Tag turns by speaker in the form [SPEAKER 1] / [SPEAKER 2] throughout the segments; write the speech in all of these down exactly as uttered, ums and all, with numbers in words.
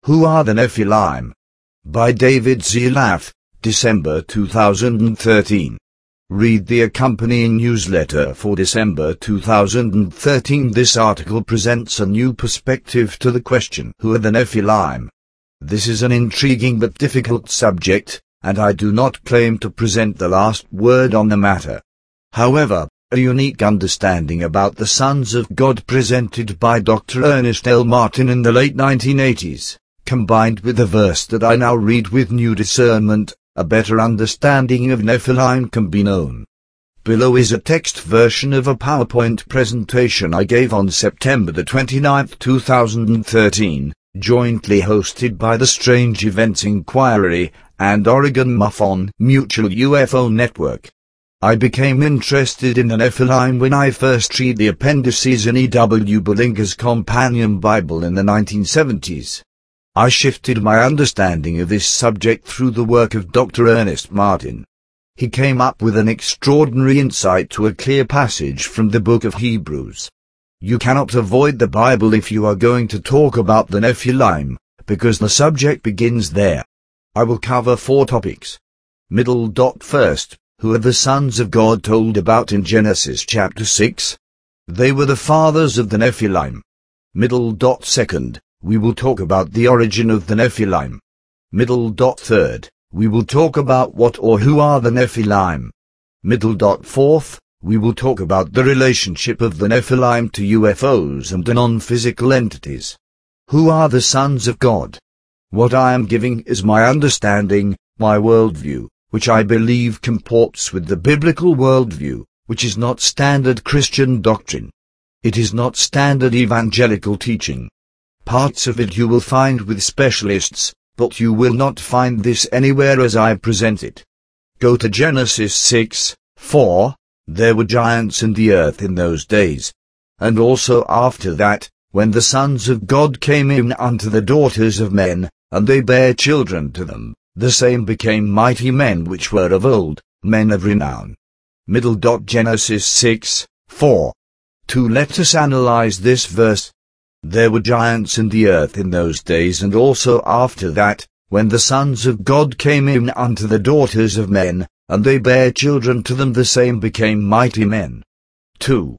[SPEAKER 1] Who are the Nephilim? By David Zelath, December two thousand thirteen. Read the accompanying newsletter for December two thousand thirteen. This article presents a new perspective to the question, who are the Nephilim? This is an intriguing but difficult subject, and I do not claim to present the last word on the matter. However, a unique understanding about the sons of God presented by Doctor Ernest L. Martin in the late nineteen eighties, combined with the verse that I now read with new discernment, a better understanding of Nephilim can be known. Below is a text version of a PowerPoint presentation I gave on September the twenty-ninth, two thousand thirteen, jointly hosted by the Strange Events Inquiry and Oregon MUFON Mutual U F O Network. I became interested in the Nephilim when I first read the appendices in E W Bullinger's Companion Bible in the nineteen seventies. I shifted my understanding of this subject through the work of Doctor Ernest Martin. He came up with an extraordinary insight to a clear passage from the book of Hebrews. You cannot avoid the Bible if you are going to talk about the Nephilim, because the subject begins there. I will cover four topics. Middle dot first, who are the sons of God told about in Genesis chapter six? They were the fathers of the Nephilim. Middle dot second, we will talk about the origin of the Nephilim. Middle dot third, we will talk about what or who are the Nephilim. Middle dot fourth, we will talk about the relationship of the Nephilim to U F Os and non-physical entities. Who are the sons of God? What I am giving is my understanding, my worldview, which I believe comports with the biblical worldview, which is not standard Christian doctrine. It is not standard evangelical teaching. Parts of it you will find with specialists, but you will not find this anywhere as I present it. Go to Genesis six, four, there were giants in the earth in those days. And also after that, when the sons of God came in unto the daughters of men, and they bare children to them, the same became mighty men which were of old, men of renown. Middle dot Genesis six, four. two Let us analyze this verse. There were giants in the earth in those days and also after that, when the sons of God came in unto the daughters of men, and they bare children to them, the same became mighty men. two.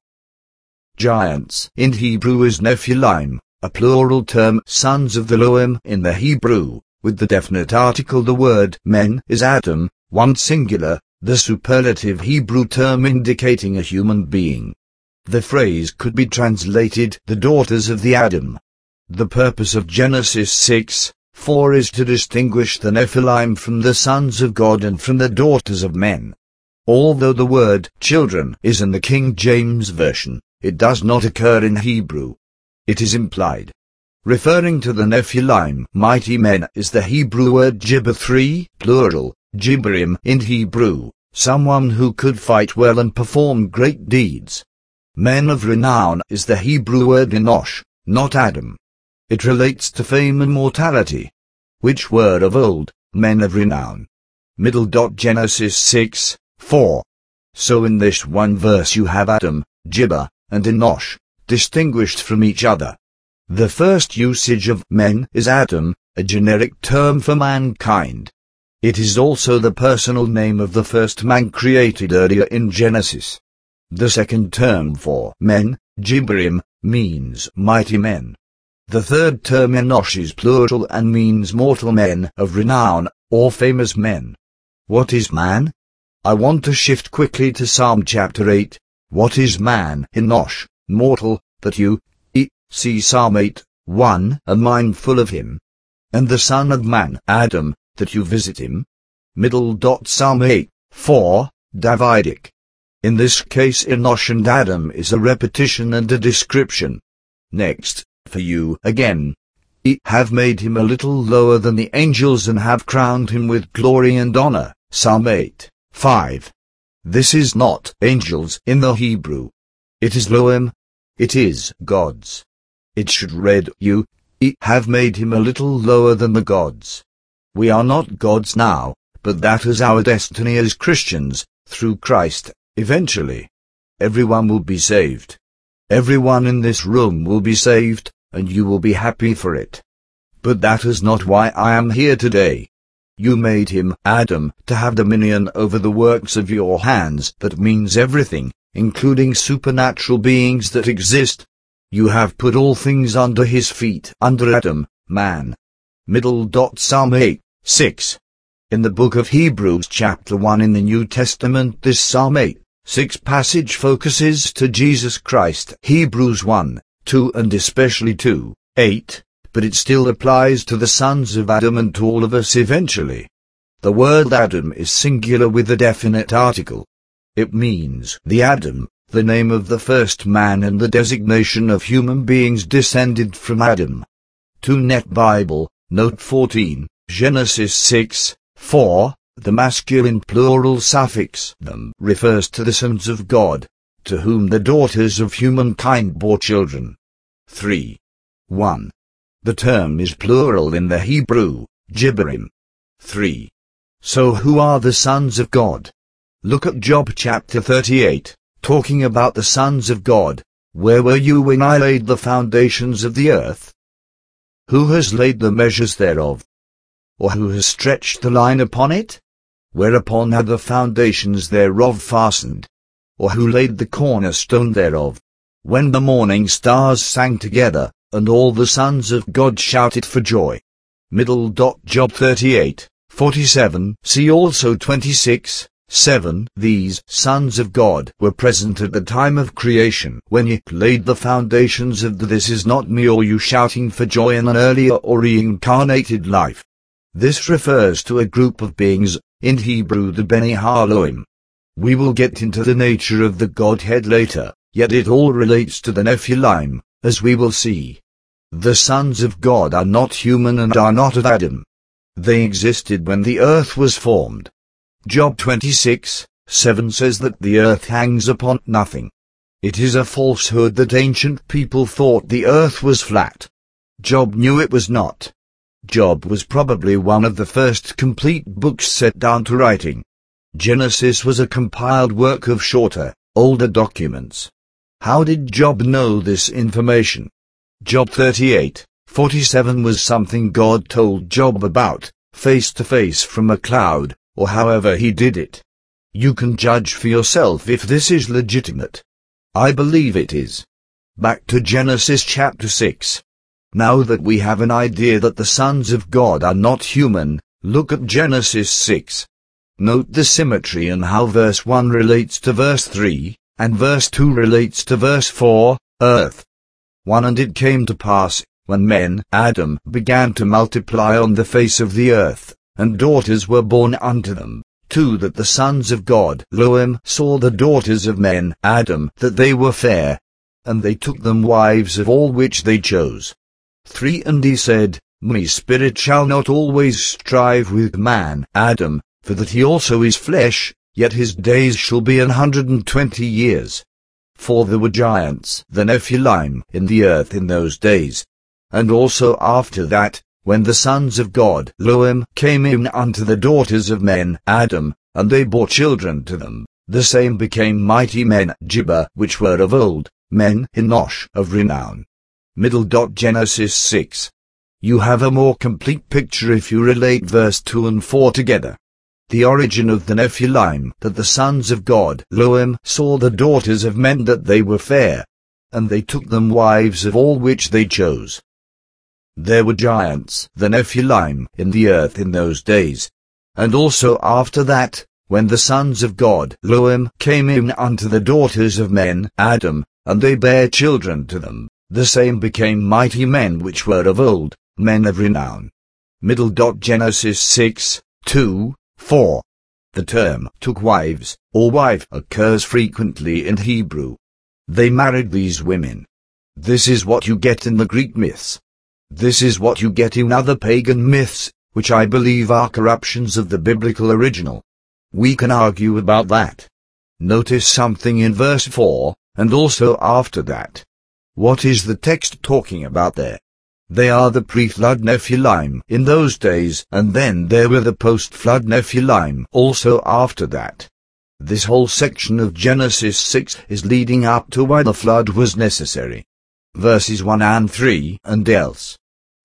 [SPEAKER 1] Giants in Hebrew is Nephilim, a plural term, sons of the Elohim in the Hebrew, with the definite article. The word men is Adam, one singular, the superlative Hebrew term indicating a human being. The phrase could be translated, the daughters of the Adam. The purpose of Genesis six, four is to distinguish the Nephilim from the sons of God and from the daughters of men. Although the word children is in the King James Version, it does not occur in Hebrew. It is implied. Referring to the Nephilim, mighty men, is the Hebrew word gibber three, plural, gibberim in Hebrew, someone who could fight well and perform great deeds. Men of renown is the Hebrew word enosh, not Adam. It relates to fame and mortality. Which were of old, men of renown. Middle dot Genesis six, four. So in this one verse you have Adam, gibber, and enosh, distinguished from each other. The first usage of men is Adam, a generic term for mankind. It is also the personal name of the first man created earlier in Genesis. The second term for men, gibberim, means mighty men. The third term enosh is plural and means mortal men of renown, or famous men. What is man? I want to shift quickly to Psalm chapter eight. What is man? Enosh, mortal, that you, e, see Psalm eight, one, are mindful of him. And the son of man, Adam, that you visit him. Middle dot Psalm eight, four, Davidic. In this case Enosh and Adam is a repetition and a description. Next, for you again. E have made him a little lower than the angels and have crowned him with glory and honor. Psalm eight, five. This is not angels in the Hebrew. It is Elohim. It is gods. It should read you, e have made him a little lower than the gods. We are not gods now, but that is our destiny as Christians, through Christ. Eventually, everyone will be saved. Everyone in this room will be saved, and you will be happy for it. But that is not why I am here today. You made him, Adam, to have dominion over the works of your hands. That means everything, including supernatural beings that exist. You have put all things under his feet, under Adam, man. Middle dot Psalm eight, six. In the book of Hebrews chapter one in the New Testament, this Psalm eight, six passage focuses to Jesus Christ. Hebrews one, two and especially two, eight. But it still applies to the sons of Adam and to all of us eventually. The word Adam is singular with a definite article. It means the Adam, the name of the first man and the designation of human beings descended from Adam. two Net Bible, note fourteen, Genesis six, four, the masculine plural suffix them refers to the sons of God, to whom the daughters of humankind bore children. three. one. The term is plural in the Hebrew, Jibbarim. three. So who are the sons of God? Look at Job chapter thirty-eight, talking about the sons of God. Where were you when I laid the foundations of the earth? Who has laid the measures thereof? Or who has stretched the line upon it? Whereupon are the foundations thereof fastened? Or who laid the cornerstone thereof? When the morning stars sang together, and all the sons of God shouted for joy. Middle dot Job thirty-eight, forty-seven. See also twenty-six, seven. These sons of God were present at the time of creation, when he laid the foundations of the this is not me or you shouting for joy in an earlier or reincarnated life. This refers to a group of beings, in Hebrew the Beni Haloim. We will get into the nature of the Godhead later, yet it all relates to the Nephilim, as we will see. The sons of God are not human and are not of Adam. They existed when the earth was formed. Job twenty-six, seven says that the earth hangs upon nothing. It is a falsehood that ancient people thought the earth was flat. Job knew it was not. Job was probably one of the first complete books set down to writing. Genesis was a compiled work of shorter, older documents. How did Job know this information? Job thirty-eight, forty-seven was something God told Job about, face to face from a cloud, or however he did it. You can judge for yourself if this is legitimate. I believe it is. Back to Genesis chapter six. Now that we have an idea that the sons of God are not human, look at Genesis six. Note the symmetry and how verse one relates to verse three, and verse two relates to verse four, earth. one And it came to pass, when men, Adam, began to multiply on the face of the earth, and daughters were born unto them, two That the sons of God, Elohim, saw the daughters of men, Adam, that they were fair, and they took them wives of all which they chose. three And he said, My spirit shall not always strive with man, Adam, for that he also is flesh, yet his days shall be an hundred and twenty years. For there were giants, the Nephilim, in the earth in those days. And also after that, when the sons of God, Elohim, came in unto the daughters of men, Adam, and they bore children to them, the same became mighty men, Jibba, which were of old, men, Enosh, of renown. Middle dot Genesis six. You have a more complete picture if you relate verse two and four together. The origin of the Nephilim, that the sons of God, Elohim, saw the daughters of men that they were fair, and they took them wives of all which they chose. There were giants, the Nephilim, in the earth in those days. And also after that, when the sons of God, Elohim, came in unto the daughters of men, Adam, and they bare children to them, the same became mighty men which were of old, men of renown. Middle dot Genesis six, two, four. The term, took wives, or wife, occurs frequently in Hebrew. They married these women. This is what you get in the Greek myths. This is what you get in other pagan myths, which I believe are corruptions of the biblical original. We can argue about that. Notice something in verse four, and also after that. What is the text talking about there? They are the pre-flood Nephilim in those days, and then there were the post-flood Nephilim also after that. This whole section of Genesis six is leading up to why the flood was necessary. Verses one and three, and else.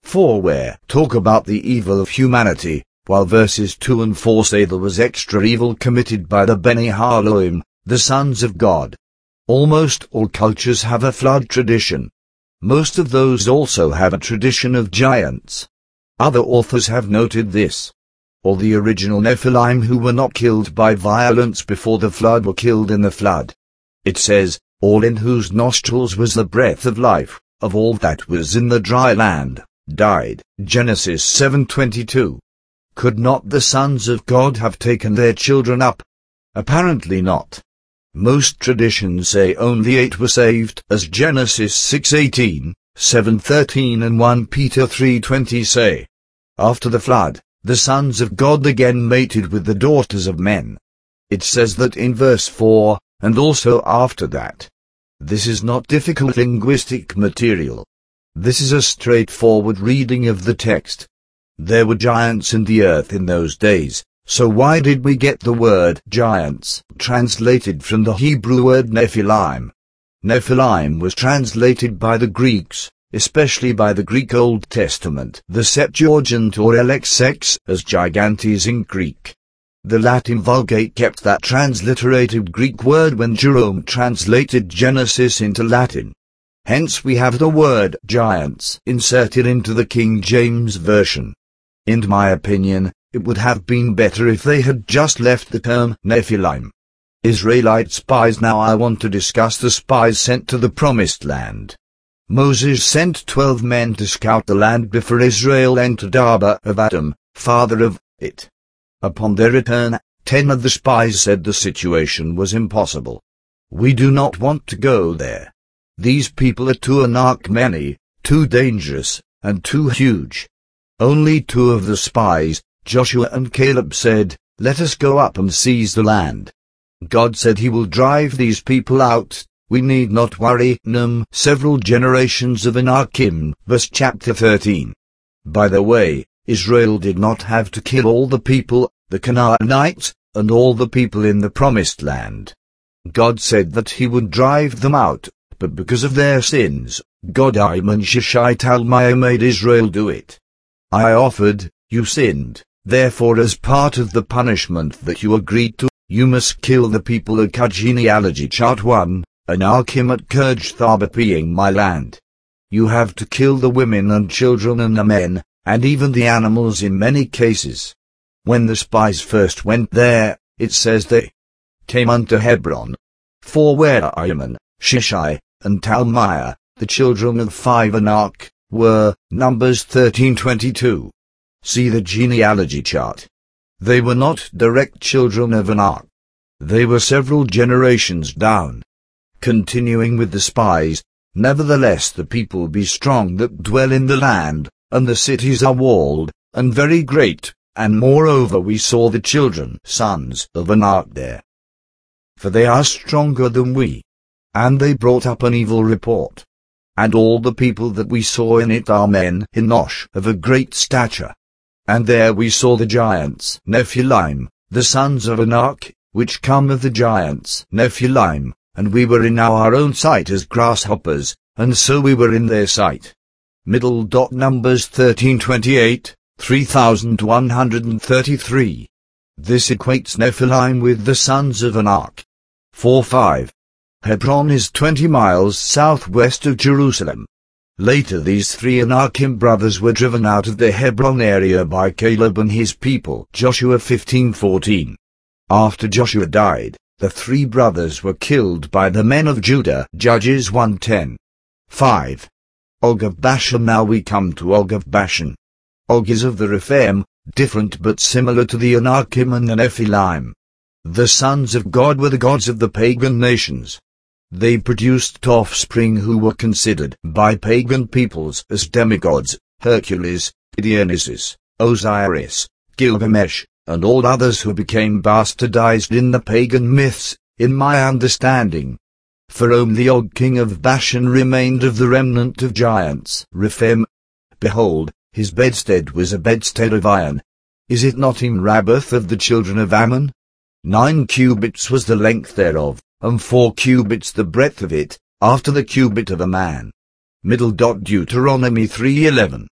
[SPEAKER 1] four where talk about the evil of humanity, while verses two and four say there was extra evil committed by the Beni Haloim, the sons of God. Almost all cultures have a flood tradition. Most of those also have a tradition of giants. Other authors have noted this. All the original Nephilim who were not killed by violence before the flood were killed in the flood. It says, all in whose nostrils was the breath of life, of all that was in the dry land, died. Genesis seven twenty-two. Could not the sons of God have taken their children up? Apparently not. Most traditions say only eight were saved, as Genesis six eighteen, seven thirteen and First Peter three twenty say. After the flood, the sons of God again mated with the daughters of men. It says that in verse four, and also after that. This is not difficult linguistic material. This is a straightforward reading of the text. There were giants in the earth in those days, so why did we get the word giants translated from the Hebrew word Nephilim? Nephilim was translated by the Greeks, especially by the Greek Old Testament, the Septuagint or L X X, as gigantes in Greek. The Latin Vulgate kept that transliterated Greek word when Jerome translated Genesis into Latin. Hence we have the word giants inserted into the King James Version. In my opinion, it would have been better if they had just left the term Nephilim. Israelite spies. Now I want to discuss the spies sent to the Promised Land. Moses sent twelve men to scout the land before Israel entered Abba of Adam, father of it. Upon their return, ten of the spies said the situation was impossible. We do not want to go there. These people are too Anak many, too dangerous, and too huge. Only two of the spies, Joshua and Caleb, said, let us go up and seize the land. God said he will drive these people out, we need not worry. Num, several generations of Anakim, verse chapter thirteen. By the way, Israel did not have to kill all the people, the Canaanites, and all the people in the Promised Land. God said that he would drive them out, but because of their sins, Godim and Sheshai-Talmai made Israel do it. I offered, you sinned, therefore as part of the punishment that you agreed to, you must kill the people of genealogy chart one, Anakim at Kirjath-Arba being my land. You have to kill the women and children and the men, and even the animals in many cases. When the spies first went there, it says they came unto Hebron. For where Iman, Sheshai, and Talmai, the children of five Anak, were, Numbers thirteen twenty-two. See the genealogy chart. They were not direct children of Anak. They were several generations down. Continuing with the spies, nevertheless the people be strong that dwell in the land, and the cities are walled, and very great, and moreover we saw the children, sons of Anak there. For they are stronger than we. And they brought up an evil report. And all the people that we saw in it are men, Enosh, of a great stature. And there we saw the giants, Nephilim, the sons of Anak, which come of the giants, Nephilim, and we were in our own sight as grasshoppers, and so we were in their sight. Middle dot Numbers thirteen twenty-eight, three thousand one hundred thirty-three. This equates Nephilim with the sons of Anak. four five. Hebron is twenty miles southwest of Jerusalem. Later these three Anakim brothers were driven out of the Hebron area by Caleb and his people, Joshua fifteen fourteen. After Joshua died, the three brothers were killed by the men of Judah, Judges one ten. five. Og of Bashan. Now we come to Og of Bashan. Og is of the Rephaim, different but similar to the Anakim and the Nephilim. The sons of God were the gods of the pagan nations. They produced offspring who were considered by pagan peoples as demigods, Hercules, Dionysus, Osiris, Gilgamesh, and all others who became bastardized in the pagan myths, in my understanding. For only Og king of Bashan remained of the remnant of giants, Rephaim. Behold, his bedstead was a bedstead of iron. Is it not in Rabbath of the children of Ammon? Nine cubits was the length thereof, and four cubits the breadth of it, after the cubit of a man. Middle dot Deuteronomy three eleven.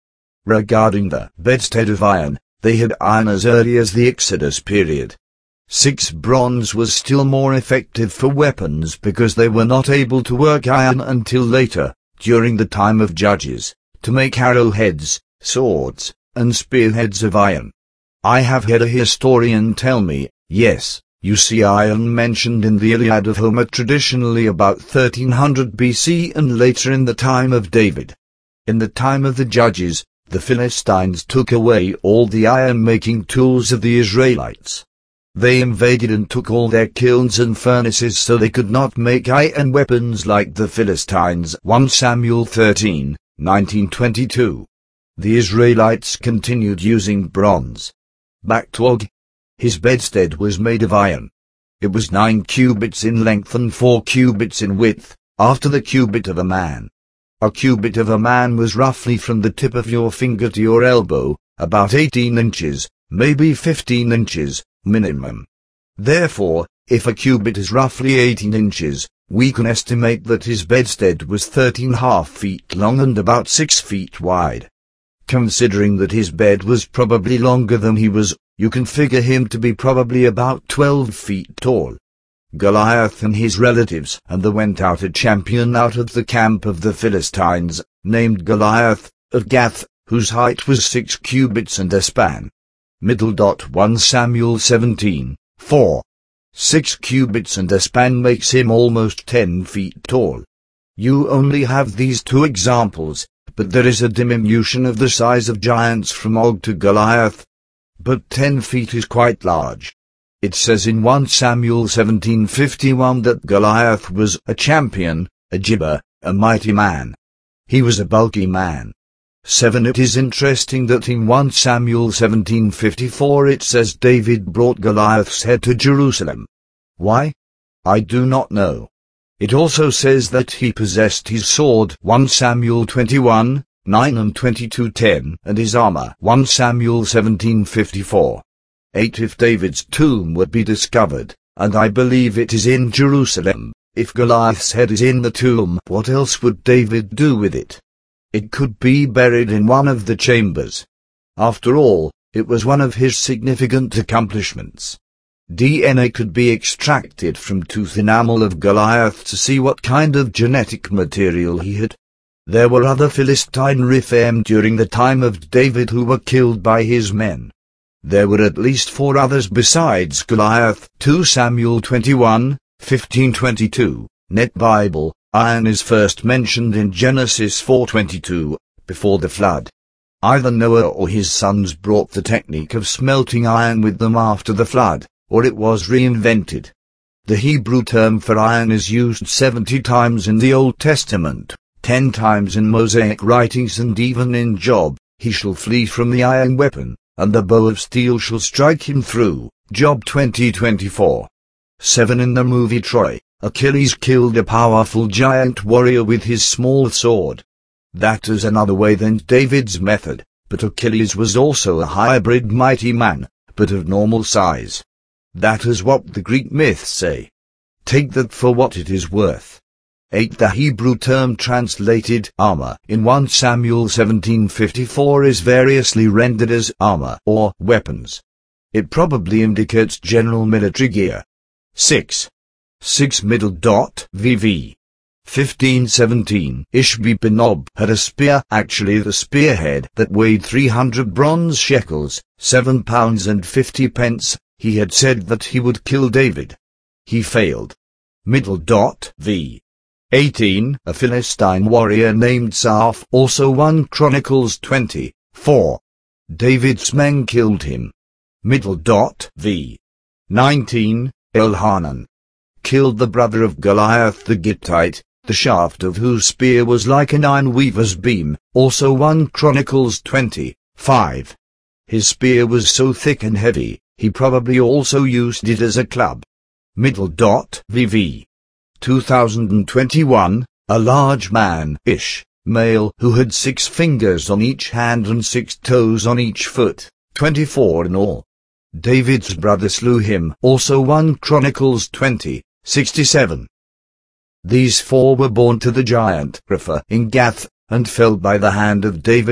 [SPEAKER 1] Regarding the bedstead of iron, they had iron as early as the Exodus period. six Bronze was still more effective for weapons because they were not able to work iron until later, during the time of Judges, to make arrowheads, swords, and spearheads of iron. I have had a historian tell me, yes, you see iron mentioned in the Iliad of Homer traditionally about thirteen hundred B C and later in the time of David. In the time of the Judges, the Philistines took away all the iron-making tools of the Israelites. They invaded and took all their kilns and furnaces so they could not make iron weapons like the Philistines. First Samuel thirteen, nineteen to twenty-two. The Israelites continued using bronze. Back to Og. His bedstead was made of iron. It was nine cubits in length and four cubits in width, after the cubit of a man. A cubit of a man was roughly from the tip of your finger to your elbow, about eighteen inches, maybe fifteen inches, minimum. Therefore, if a cubit is roughly eighteen inches, we can estimate that his bedstead was thirteen and a half feet long and about six feet wide. Considering that his bed was probably longer than he was, you can figure him to be probably about twelve feet tall. Goliath and his relatives and there went out a champion out of the camp of the Philistines, named Goliath, of Gath, whose height was six cubits and a span. Middle dot First Samuel seventeen, four. Six cubits and a span makes him almost ten feet tall. You only have these two examples, but there is a diminution of the size of giants from Og to Goliath. But ten feet is quite large. It says in First Samuel seventeen fifty-one that Goliath was a champion, a gibber, a mighty man. He was a bulky man. seven It is interesting that in First Samuel seventeen fifty-four it says David brought Goliath's head to Jerusalem. Why? I do not know. It also says that he possessed his sword, First Samuel twenty-one, nine and twenty-two ten, and his armor, First Samuel seventeen fifty-four. eight If David's tomb would be discovered, and I believe it is in Jerusalem, if Goliath's head is in the tomb, what else would David do with it? It could be buried in one of the chambers. After all, it was one of his significant accomplishments. D N A could be extracted from tooth enamel of Goliath to see what kind of genetic material he had. There were other Philistine Rephaim during the time of David who were killed by his men. There were at least four others besides Goliath. Second Samuel twenty-one, fifteen to twenty-two, Net Bible. Iron is first mentioned in Genesis four twenty-two, before the flood. Either Noah or his sons brought the technique of smelting iron with them after the flood, or it was reinvented. The Hebrew term for iron is used seventy times in the Old Testament, ten times in Mosaic writings and even in Job. He shall flee from the iron weapon, and the bow of steel shall strike him through. Job twenty twenty-four. seven In the movie Troy, Achilles killed a powerful giant warrior with his small sword. That is another way than David's method, but Achilles was also a hybrid mighty man, but of normal size. That is what the Greek myths say. Take that for what it is worth. eight The Hebrew term translated armor in First Samuel seventeen fifty-four is variously rendered as armor or weapons. It probably indicates general military gear. six. six Middle dot V V. fifteen seventeen Ishbi-Benob had a spear, actually the spearhead, that weighed three hundred bronze shekels, seven pounds and fifty pence. He had said that he would kill David. He failed. Middle dot V. eighteen A Philistine warrior named Saaph, also First Chronicles twenty, four. David's men killed him. Middle dot V. nineteen Elhanan killed the brother of Goliath the Gittite, the shaft of whose spear was like an iron weaver's beam, also First Chronicles twenty, five. His spear was so thick and heavy, he probably also used it as a club. Middle dot V V. two thousand twenty-one, a large man, Ish, male, who had six fingers on each hand and six toes on each foot, twenty-four in all. David's brother slew him, also First Chronicles twenty, sixty-seven. These four were born to the giant Rapha in Gath, and fell by the hand of David,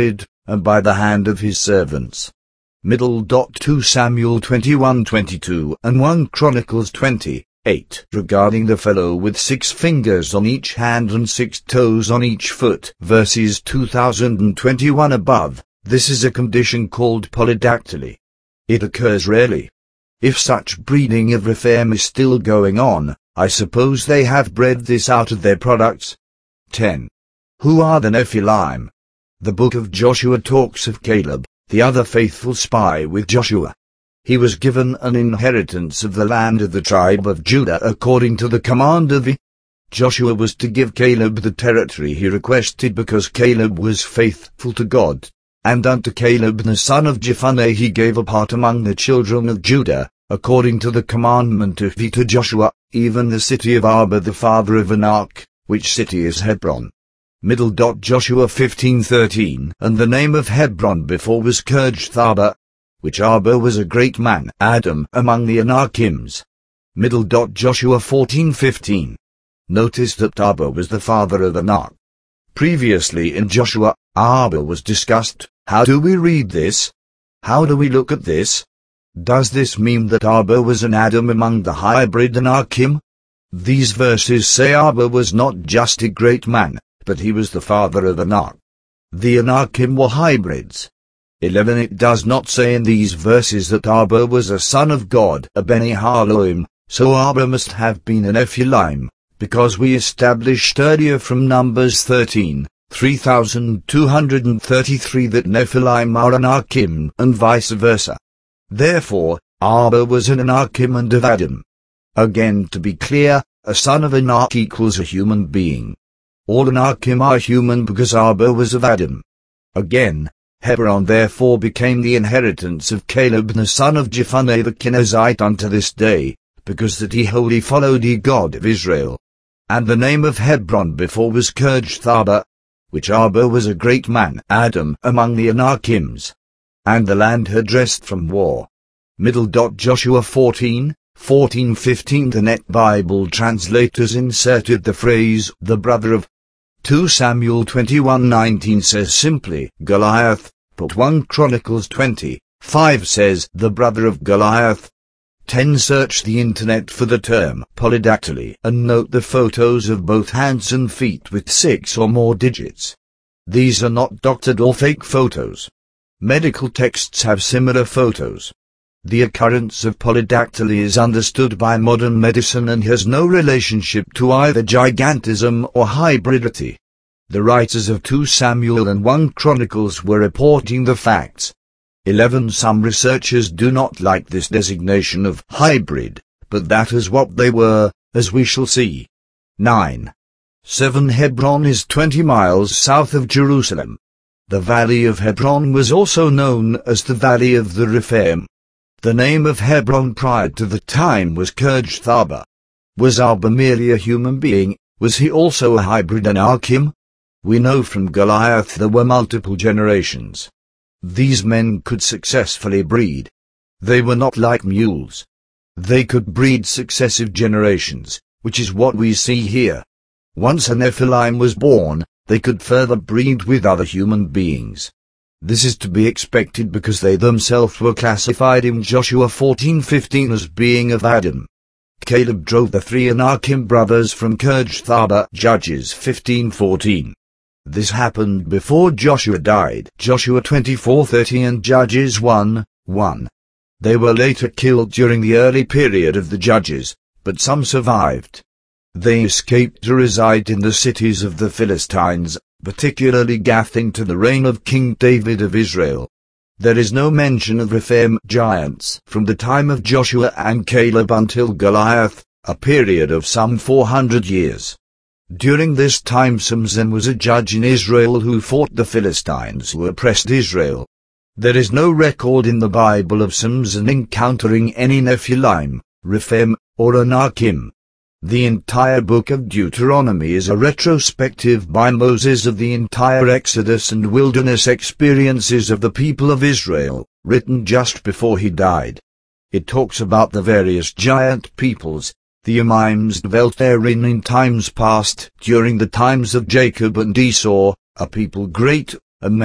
[SPEAKER 1] and by the hand of his servants. Middle dot two Samuel twenty-one twenty-two and First Chronicles twenty eight regarding the fellow with six fingers on each hand and six toes on each foot. Verses two thousand twenty-one above. This is a condition called polydactyly. It occurs rarely. If such breeding of Rephaim is still going on, I suppose they have bred this out of their products. ten. Who are the Nephilim? The book of Joshua talks of Caleb, the other faithful spy with Joshua. He was given an inheritance of the land of the tribe of Judah according to the command of the Joshua was to give Caleb the territory he requested because Caleb was faithful to God, and unto Caleb the son of Jephunneh he gave a part among the children of Judah, according to the commandment of he to Joshua, even the city of Arba the father of Anak, which city is Hebron. Middle dot Joshua fifteen thirteen and the name of Hebron before was Kirjath-arba, which Arba was a great man, Adam, among the Anakims. Middle dot Joshua fourteen fifteen. Notice that Arba was the father of Anak. Previously in Joshua, Arba was discussed. How do we read this? How do we look at this? Does this mean that Arba was an Adam among the hybrid Anakim? These verses say Arba was not just a great man, but he was the father of Anak. The Anakim were hybrids. eleven It does not say in these verses that Arba was a son of God, a Beni Haloim, so Arba must have been an Nephilim, because we established earlier from Numbers thirteen, three thousand two hundred thirty-three that Nephilim are Anakim and vice versa. Therefore, Arba was an Anakim and of Adam. Again, to be clear, a son of Anak equals a human being. All Anakim are human because Arba was of Adam. Again, Hebron therefore became the inheritance of Caleb the son of Jephunneh the Kenizzite unto this day, because that he wholly followed the God of Israel. And the name of Hebron before was Kirjath-arba, which Arba was a great man, Adam, among the Anakims. And the land had rest from war. Middle dot Joshua fourteen, fourteen fifteen The Net Bible translators inserted the phrase, the brother of. Second Samuel twenty-one nineteen says simply, Goliath, but First Chronicles twenty five says, the brother of Goliath. ten Search the internet for the term polydactyly and note the photos of both hands and feet with six or more digits. These are not doctored or fake photos. Medical texts have similar photos. The occurrence of polydactyly is understood by modern medicine and has no relationship to either gigantism or hybridity. The writers of Second Samuel and First Chronicles were reporting the facts. eleven Some researchers do not like this designation of hybrid, but that is what they were, as we shall see. nine. seven Hebron is twenty miles south of Jerusalem. The valley of Hebron was also known as the Valley of the Rephaim. The name of Hebron prior to the time was Kirjath-arba. Was Arba merely a human being? Was he also a hybrid Anakim? We know from Goliath there were multiple generations. These men could successfully breed. They were not like mules. They could breed successive generations, which is what we see here. Once a Nephilim was born, they could further breed with other human beings. This is to be expected because they themselves were classified in Joshua fourteen fifteen as being of Adam. Caleb drove the three Anakim brothers from Kirjath-arba, Judges fifteen fourteen. This happened before Joshua died, Joshua twenty-four thirty and Judges one one. They were later killed during the early period of the Judges, but some survived. They escaped to reside in the cities of the Philistines, particularly Gath into the reign of King David of Israel. There is no mention of Rephaim giants from the time of Joshua and Caleb until Goliath, a period of some four hundred years. During this time Samson was a judge in Israel who fought the Philistines who oppressed Israel. There is no record in the Bible of Samson encountering any Nephilim, Rephaim, or Anakim. The entire book of Deuteronomy is a retrospective by Moses of the entire Exodus and wilderness experiences of the people of Israel, written just before he died. It talks about the various giant peoples. The Emims dwelt therein in times past, during the times of Jacob and Esau, a people great, and many,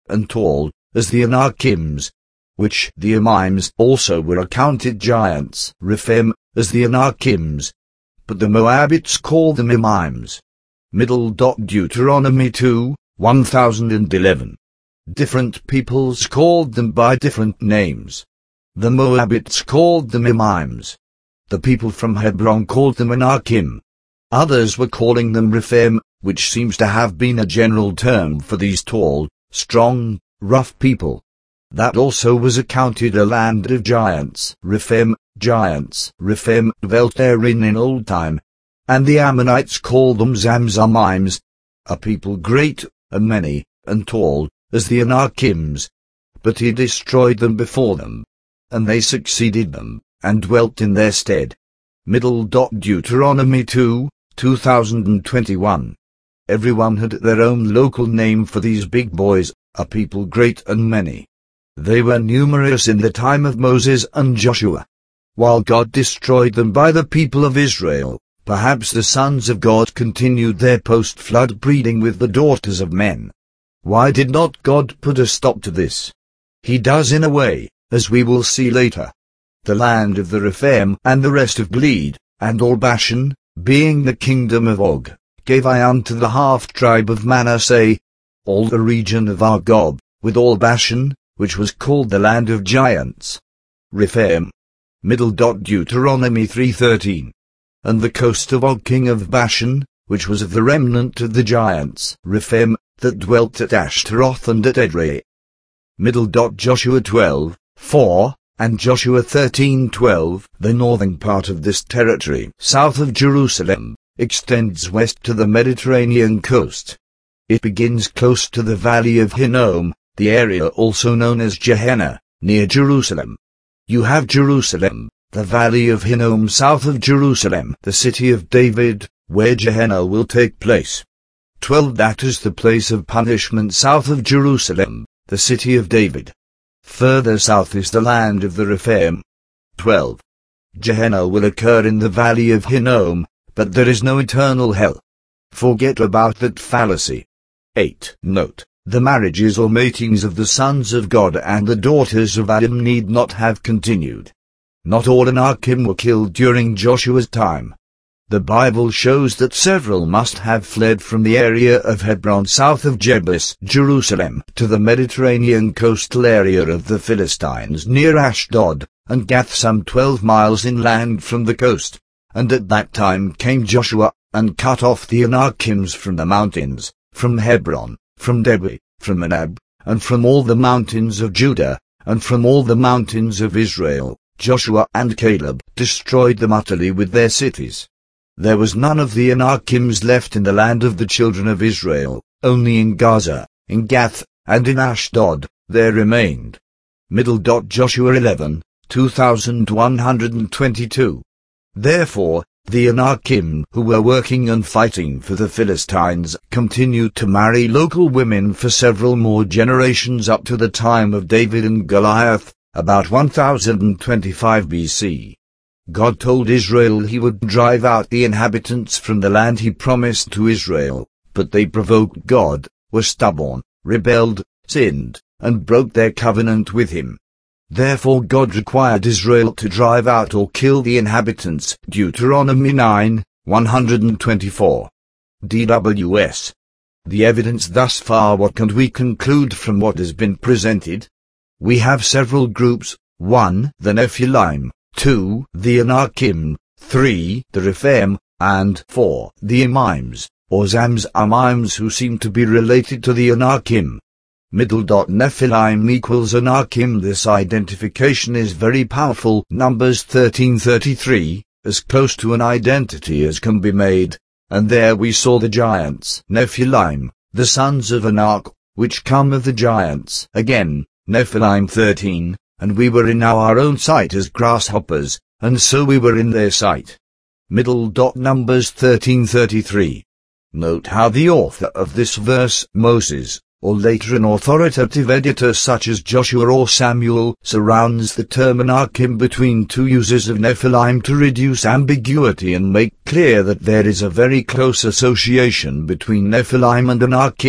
[SPEAKER 1] and tall, as the Anakims, which the Emims also were accounted giants, Rephaim, as the Anakims. But the Moabites called them Emims. Middle dot Deuteronomy two, one thousand eleven. Different peoples called them by different names. The Moabites called them Emims. The people from Hebron called them Anakim. Others were calling them Rephaim, which seems to have been a general term for these tall, strong, rough people. That also was accounted a land of giants, Rephaim, giants, Rephaim, dwelt therein in old time. And the Ammonites called them Zamzummites, a people great, and many, and tall, as the Anakims. But he destroyed them before them. And they succeeded them, and dwelt in their stead. Middle dot Deuteronomy two, two thousand twenty-one. Everyone had their own local name for these big boys, a people great and many. They were numerous in the time of Moses and Joshua. While God destroyed them by the people of Israel, perhaps the sons of God continued their post-flood breeding with the daughters of men. Why did not God put a stop to this? He does in a way, as we will see later. The land of the Rephaim and the rest of Gilead, and all Bashan, being the kingdom of Og, gave I unto the half-tribe of Manasseh, all the region of Argob, with all Bashan, which was called the land of giants. Rephaim. Middle dot Deuteronomy three thirteen. And the coast of Og king of Bashan, which was of the remnant of the giants, Rephaim, that dwelt at Ashtaroth and at Edrei. Middle dot Joshua twelve, four, and Joshua thirteen twelve. The northern part of this territory, south of Jerusalem, extends west to the Mediterranean coast. It begins close to the valley of Hinnom, the area also known as Gehenna, near Jerusalem. You have Jerusalem, the valley of Hinnom south of Jerusalem, the city of David, where Gehenna will take place. twelve That is the place of punishment south of Jerusalem, the city of David. Further south is the land of the Rephaim. twelve Gehenna will occur in the valley of Hinnom, but there is no eternal hell. Forget about that fallacy. eight Note, the marriages or matings of the sons of God and the daughters of Adam need not have continued. Not all Anakim were killed during Joshua's time. The Bible shows that several must have fled from the area of Hebron south of Jebus, Jerusalem, to the Mediterranean coastal area of the Philistines near Ashdod, and Gath some twelve miles inland from the coast. And at that time came Joshua, and cut off the Anakims from the mountains, from Hebron, from Debir, from Anab, and from all the mountains of Judah, and from all the mountains of Israel. Joshua and Caleb destroyed them utterly with their cities. There was none of the Anakims left in the land of the children of Israel, only in Gaza, in Gath, and in Ashdod, there remained. Middle dot Joshua eleven, two thousand one hundred twenty-two. Therefore, the Anakim who were working and fighting for the Philistines continued to marry local women for several more generations up to the time of David and Goliath, about one thousand twenty-five B C. God told Israel he would drive out the inhabitants from the land he promised to Israel, but they provoked God, were stubborn, rebelled, sinned, and broke their covenant with him. Therefore God required Israel to drive out or kill the inhabitants. Deuteronomy nine, one hundred twenty-four. D W S. The evidence thus far. What can we conclude from what has been presented? We have several groups. one The Nephilim, two The Anakim, three The Rephaim, and four The Emims, or Zamzummites, who seem to be related to the Anakim. Middle dot Nephilim equals Anakim. This identification is very powerful. Numbers thirteen thirty-three, as close to an identity as can be made. And there we saw the giants, Nephilim, the sons of Anak, which come of the giants. Again, Nephilim thirteen, and we were in our own sight as grasshoppers, and so we were in their sight. Middle dot Numbers thirteen thirty-three. Note how the author of this verse, Moses, or later an authoritative editor such as Joshua or Samuel, surrounds the term Anakim between two uses of Nephilim to reduce ambiguity and make clear that there is a very close association between Nephilim and Anakim,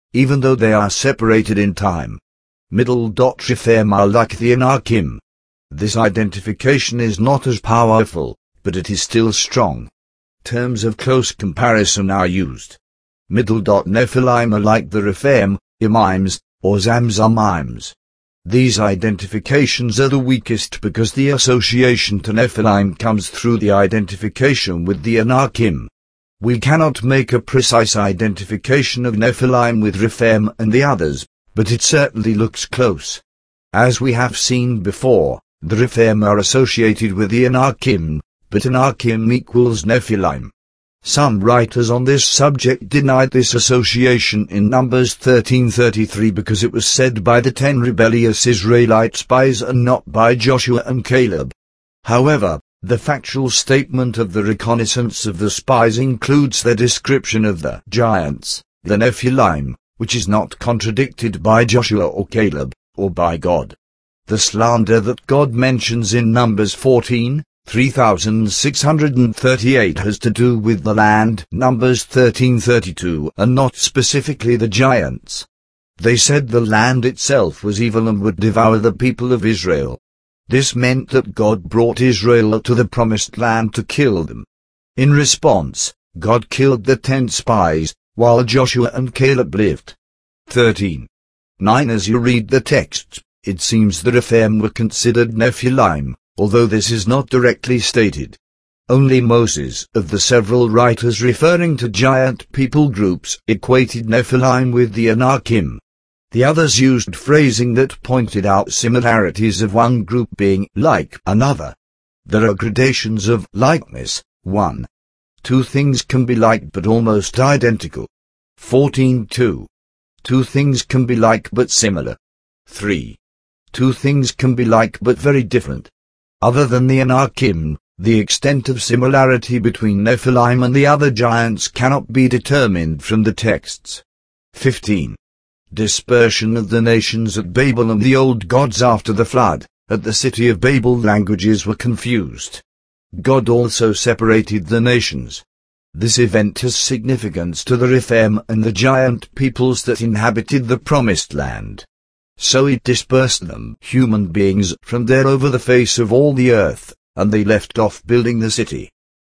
[SPEAKER 1] even though they are separated in time. Middle dot Rephaim are like the Anakim. This identification is not as powerful, but it is still strong. Terms of close comparison are used. Middle dot Nephilim are like the Rephaim, Imims, or Zamzamims. These identifications are the weakest because the association to Nephilim comes through the identification with the Anakim. We cannot make a precise identification of Nephilim with Rephaim and the others, but it certainly looks close. As we have seen before, the Rephaim are associated with the Anakim, but Anakim equals Nephilim. Some writers on this subject denied this association in Numbers thirteen thirty-three because it was said by the ten rebellious Israelite spies and not by Joshua and Caleb. However, the factual statement of the reconnaissance of the spies includes their description of the giants, the Nephilim, which is not contradicted by Joshua or Caleb, or by God. The slander that God mentions in Numbers fourteen, three thousand six hundred thirty-eight has to do with the land, Numbers thirteen thirty-two, and not specifically the giants. They said the land itself was evil and would devour the people of Israel. This meant that God brought Israel to the promised land to kill them. In response, God killed the ten spies, while Joshua and Caleb lived. thirteen. nine As you read the text, it seems the Rephaim were considered Nephilim, although this is not directly stated. Only Moses, of the several writers referring to giant people groups, equated Nephilim with the Anakim. The others used phrasing that pointed out similarities of one group being like another. There are gradations of likeness. one. Two things can be like but almost identical. fourteen two. Two things can be like but similar. three. Two things can be like but very different. Other than the Anakim, the extent of similarity between Nephilim and the other giants cannot be determined from the texts. fifteen. Dispersion of the nations at Babel and the old gods after the flood. At the city of Babel languages were confused. God also separated the nations. This event has significance to the Rephaim and the giant peoples that inhabited the promised land. So he dispersed them, human beings, from there over the face of all the earth, and they left off building the city.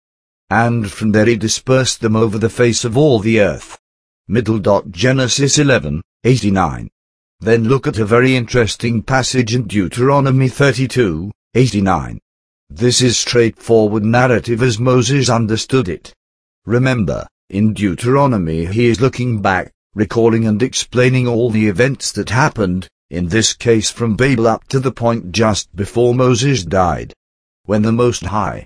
[SPEAKER 1] And from there he dispersed them over the face of all the earth. Middle dot Genesis eleven, eighty-nine. Then look at a very interesting passage in Deuteronomy thirty-two, eighty-nine. This is straightforward narrative as Moses understood it. Remember, in Deuteronomy he is looking back, recalling and explaining all the events that happened, in this case from Babel up to the point just before Moses died. When the Most High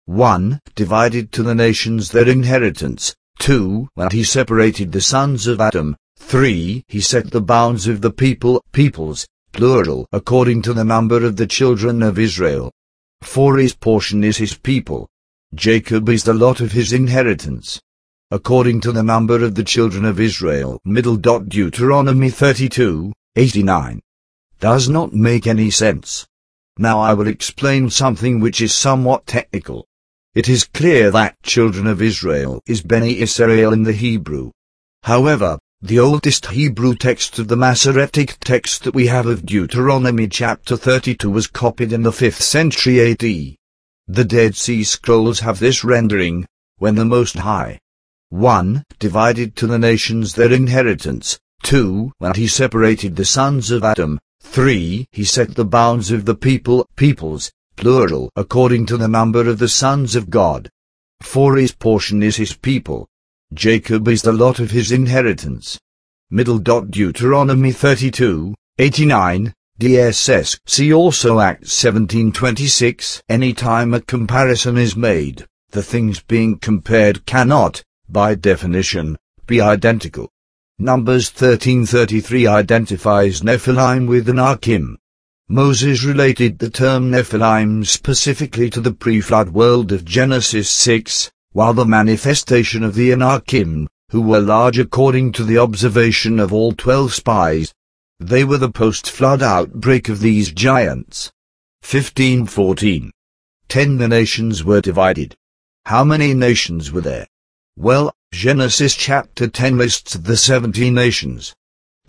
[SPEAKER 1] one divided to the nations their inheritance, two when he separated the sons of Adam, three he set the bounds of the people, peoples, plural, according to the number of the children of Israel. four His portion is his people. Jacob is the lot of his inheritance, according to the number of the children of Israel. Middle dot Deuteronomy thirty-two, eighty-nine. Does not make any sense. Now I will explain something which is somewhat technical. It is clear that children of Israel is Bnei Israel in the Hebrew. However, the oldest Hebrew text of the Masoretic text that we have of Deuteronomy chapter thirty-two was copied in the fifth century A D. The Dead Sea Scrolls have this rendering, when the Most High one divided to the nations their inheritance, two when he separated the sons of Adam, three he set the bounds of the people, peoples, plural, according to the number of the sons of God. four His portion is his people. Jacob is the lot of his inheritance. Middle dot Deuteronomy thirty-two, eighty-nine, D S S. See also Acts seventeen twenty-six. Any time a comparison is made, the things being compared cannot, by definition, be identical. Numbers thirteen thirty-three identifies Nephilim with Anakim. Moses related the term Nephilim specifically to the pre-flood world of Genesis six, while the manifestation of the Anakim, who were large according to the observation of all twelve spies, they were the post-flood outbreak of these giants. fifteen fourteen. Ten the nations were divided. How many nations were there? Well, Genesis chapter ten lists the seventy nations.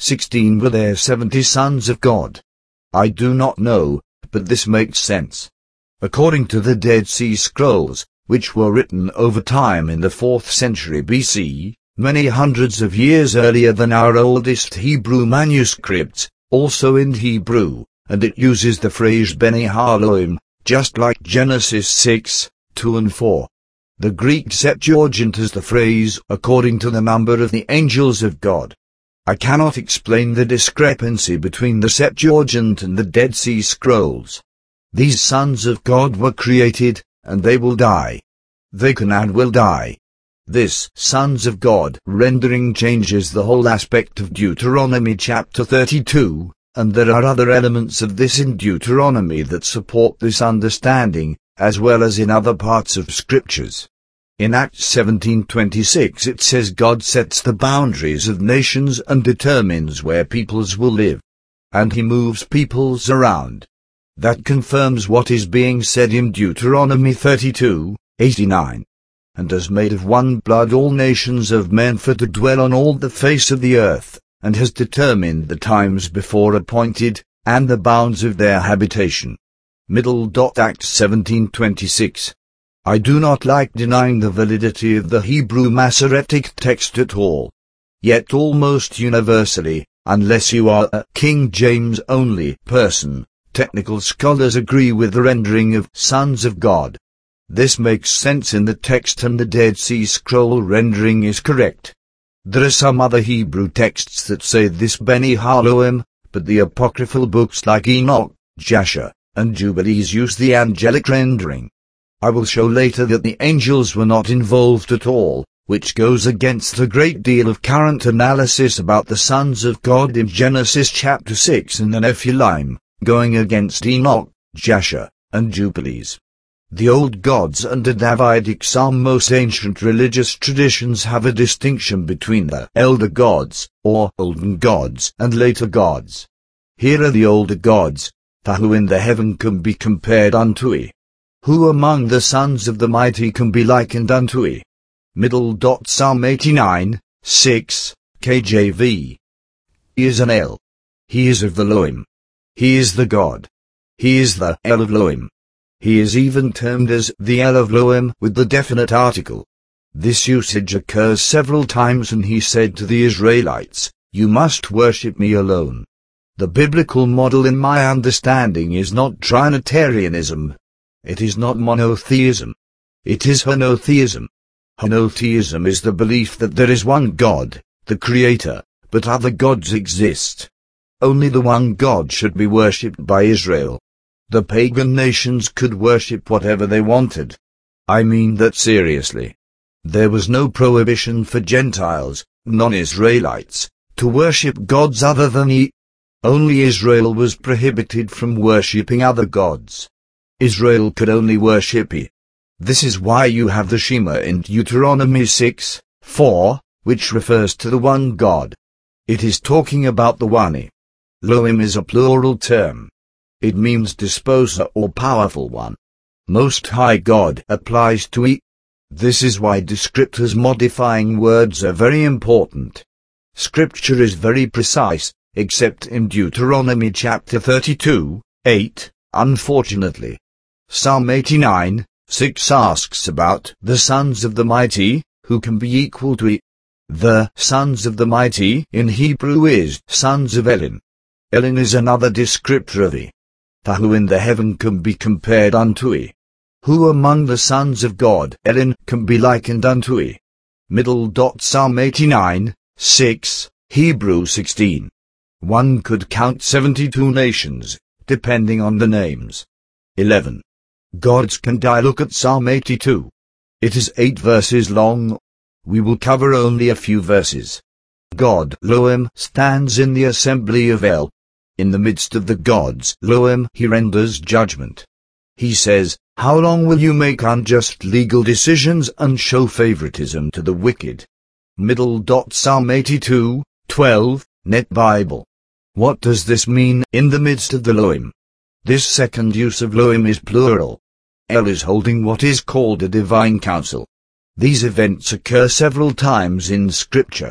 [SPEAKER 1] sixteen were there seventy sons of God? I do not know, but this makes sense. According to the Dead Sea Scrolls, which were written over time in the fourth century B C, many hundreds of years earlier than our oldest Hebrew manuscripts, also in Hebrew, and it uses the phrase Beni Ha-Elohim, just like Genesis six, two and four. The Greek Septuagint has the phrase, according to the number of the angels of God. I cannot explain the discrepancy between the Septuagint and the Dead Sea Scrolls. These sons of God were created, and they will die. They can and will die. This sons of God rendering changes the whole aspect of Deuteronomy chapter thirty-two, and there are other elements of this in Deuteronomy that support this understanding, as well as in other parts of scriptures. In Acts seventeen twenty-six it says God sets the boundaries of nations and determines where peoples will live. And he moves peoples around. That confirms what is being said in Deuteronomy thirty-two, eighty-nine. And has made of one blood all nations of men for to dwell on all the face of the earth, and has determined the times before appointed, and the bounds of their habitation. Middle dot Acts seventeen twenty-six. I do not like denying the validity of the Hebrew Masoretic text at all. Yet almost universally, unless you are a King James only person, technical scholars agree with the rendering of sons of God. This makes sense in the text and the Dead Sea Scroll rendering is correct. There are some other Hebrew texts that say this Beni Ha-Elohim, but the apocryphal books like Enoch, Jasher, and Jubilees use the angelic rendering. I will show later that the angels were not involved at all, which goes against a great deal of current analysis about the sons of God in Genesis chapter six and the Nephilim, going against Enoch, Jasher, and Jubilees. The old gods and the Davidic psalm, most ancient religious traditions have a distinction between the elder gods, or olden gods, and later gods. Here are the older gods, for who in the heaven can be compared unto E? Who among the sons of the mighty can be likened unto E? Middle dot Psalm eighty-nine, six, K J V. He is an El. He is of Elohim. He is the God. He is the El of Elohim. He is even termed as the El of Elohim with the definite article. This usage occurs several times, and he said to the Israelites, "You must worship me alone." The biblical model in my understanding is not Trinitarianism. It is not monotheism. It is henotheism. Henotheism is the belief that there is one God, the Creator, but other gods exist. Only the one God should be worshipped by Israel. The pagan nations could worship whatever they wanted. I mean that seriously. There was no prohibition for Gentiles, non-Israelites, to worship gods other than He. Only Israel was prohibited from worshipping other gods. Israel could only worship He. This is why you have the Shema in Deuteronomy six, four, which refers to the one God. It is talking about the one He. Elohim is a plural term. It means disposer or powerful one. Most High God applies to He. This is why descriptors modifying words are very important. Scripture is very precise, except in Deuteronomy chapter thirty-two, eight, unfortunately. Psalm eighty-nine, six asks about the sons of the mighty, who can be equal to He. The sons of the mighty in Hebrew is sons of Elin. Elin is another descriptor of He. For who in the heaven can be compared unto He? Who among the sons of God Elin can be likened unto He? Middle dot Psalm eighty-nine, six, Hebrew sixteen. One could count seventy-two nations, depending on the names. eleven. Gods can die. Look at Psalm eighty-two. It is eight verses long. We will cover only a few verses. God, Elohim, stands in the assembly of El. In the midst of the gods, Elohim, He renders judgment. He says, "How long will you make unjust legal decisions and show favoritism to the wicked?" Middle dot Psalm eighty-two, twelve, Net Bible. What does this mean, in the midst of the Elohim? This second use of Elohim is plural. El is holding what is called a divine council. These events occur several times in Scripture.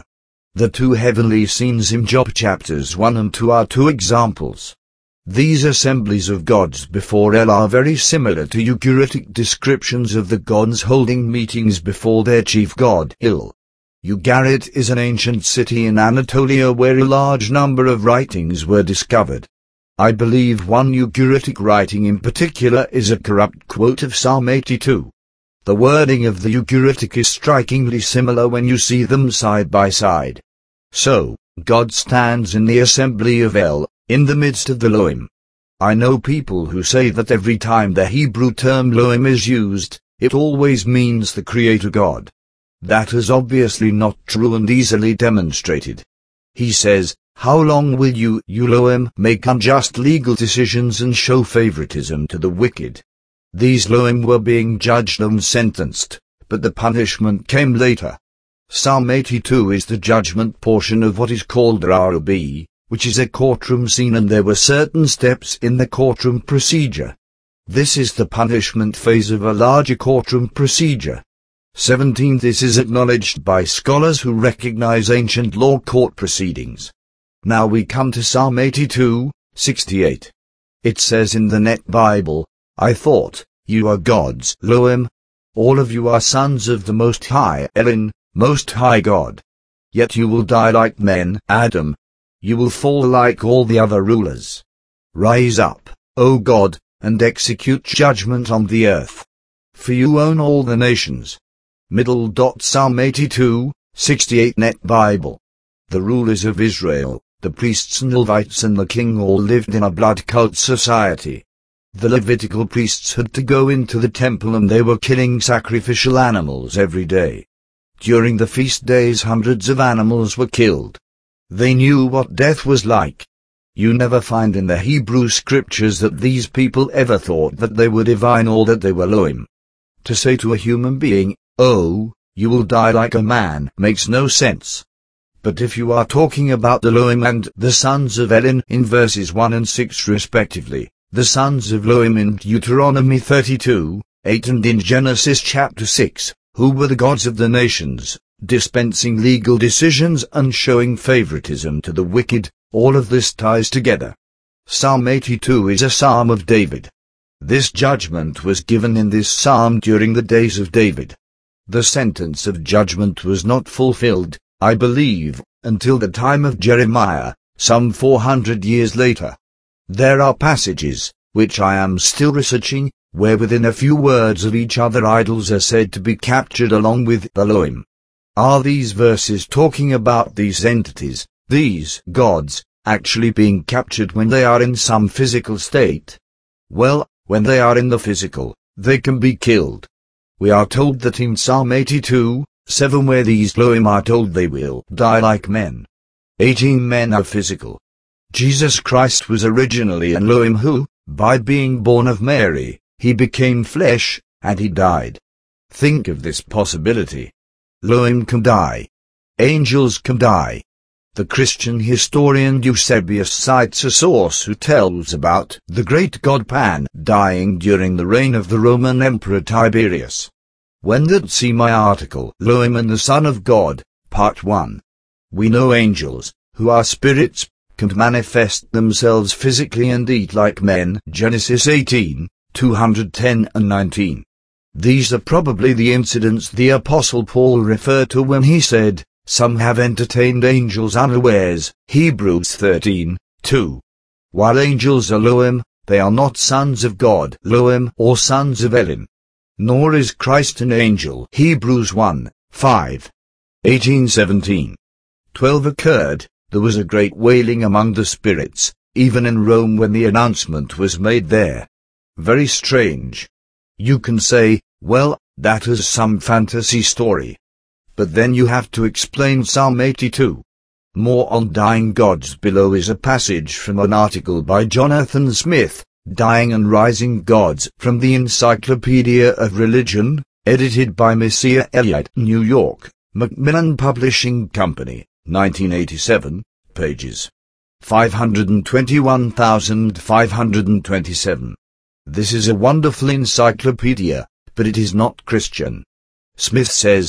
[SPEAKER 1] The two heavenly scenes in Job chapters one and two are two examples. These assemblies of gods before El are very similar to Ugaritic descriptions of the gods holding meetings before their chief god Il. Ugarit is an ancient city in Anatolia where a large number of writings were discovered. I believe one Ugaritic writing in particular is a corrupt quote of Psalm eighty-two. The wording of the Ugaritic is strikingly similar when you see them side by side. So, God stands in the assembly of El, in the midst of the Elohim. I know people who say that every time the Hebrew term Elohim is used, it always means the Creator God. That is obviously not true and easily demonstrated. He says, "How long will you, you Elohim, make unjust legal decisions and show favoritism to the wicked?" These Elohim were being judged and sentenced, but the punishment came later. Psalm eighty-two is the judgment portion of what is called Rarubi, which is a courtroom scene, and there were certain steps in the courtroom procedure. This is the punishment phase of a larger courtroom procedure. seventeen This is acknowledged by scholars who recognize ancient law court proceedings. Now we come to Psalm eighty-two, sixty-eight. It says in the Net Bible, "I thought, you are gods, Elohim. All of you are sons of the Most High, Elin, Most High God. Yet you will die like men, Adam. You will fall like all the other rulers. Rise up, O God, and execute judgment on the earth. For you own all the nations." Middle dot Psalm eighty-two, sixty-eight Net Bible. The rulers of Israel, the priests and Levites and the king all lived in a blood cult society. The Levitical priests had to go into the temple and they were killing sacrificial animals every day. During the feast days hundreds of animals were killed. They knew what death was like. You never find in the Hebrew scriptures that these people ever thought that they were divine or that they were Elohim. To say to a human being, "Oh, you will die like a man," makes no sense. But if you are talking about the Elohim and the sons of Elin in verses one and six respectively, the sons of Elohim in Deuteronomy thirty-two, eight and in Genesis chapter six, who were the gods of the nations, dispensing legal decisions and showing favoritism to the wicked, all of this ties together. Psalm eighty-two is a psalm of David. This judgment was given in this psalm during the days of David. The sentence of judgment was not fulfilled, I believe, until the time of Jeremiah, some four hundred years later. There are passages, which I am still researching, where within a few words of each other idols are said to be captured along with Elohim. Are these verses talking about these entities, these gods, actually being captured when they are in some physical state? Well, when they are in the physical, they can be killed. We are told that in Psalm eighty-two, seven where these Elohim are told they will die like men. eighteen Men are physical. Jesus Christ was originally an Elohim who, by being born of Mary, he became flesh, and he died. Think of this possibility. Elohim can die. Angels can die. The Christian historian Eusebius cites a source who tells about the great god Pan dying during the reign of the Roman Emperor Tiberius. When that see my article, Elohim and the Son of God, Part one. We know angels, who are spirits, can manifest themselves physically and eat like men, Genesis eighteen, two hundred ten and nineteen. These are probably the incidents the Apostle Paul referred to when he said, "Some have entertained angels unawares," Hebrews thirteen, two. While angels are Elohim, they are not sons of God, Elohim, or sons of Elin. Nor is Christ an angel, Hebrews one, five. eighteen seventeen. twelve occurred, there was a great wailing among the spirits, even in Rome when the announcement was made there. Very strange. You can say, well, that is some fantasy story. But then you have to explain Psalm eighty-two. More on dying gods below is a passage from an article by Jonathan Smith, Dying and Rising Gods, from the Encyclopedia of Religion, edited by Messiah Elliott, New York, Macmillan Publishing Company, nineteen eighty-seven, pages five hundred twenty-one to five hundred twenty-seven. This is a wonderful encyclopedia, but it is not Christian. Smith says,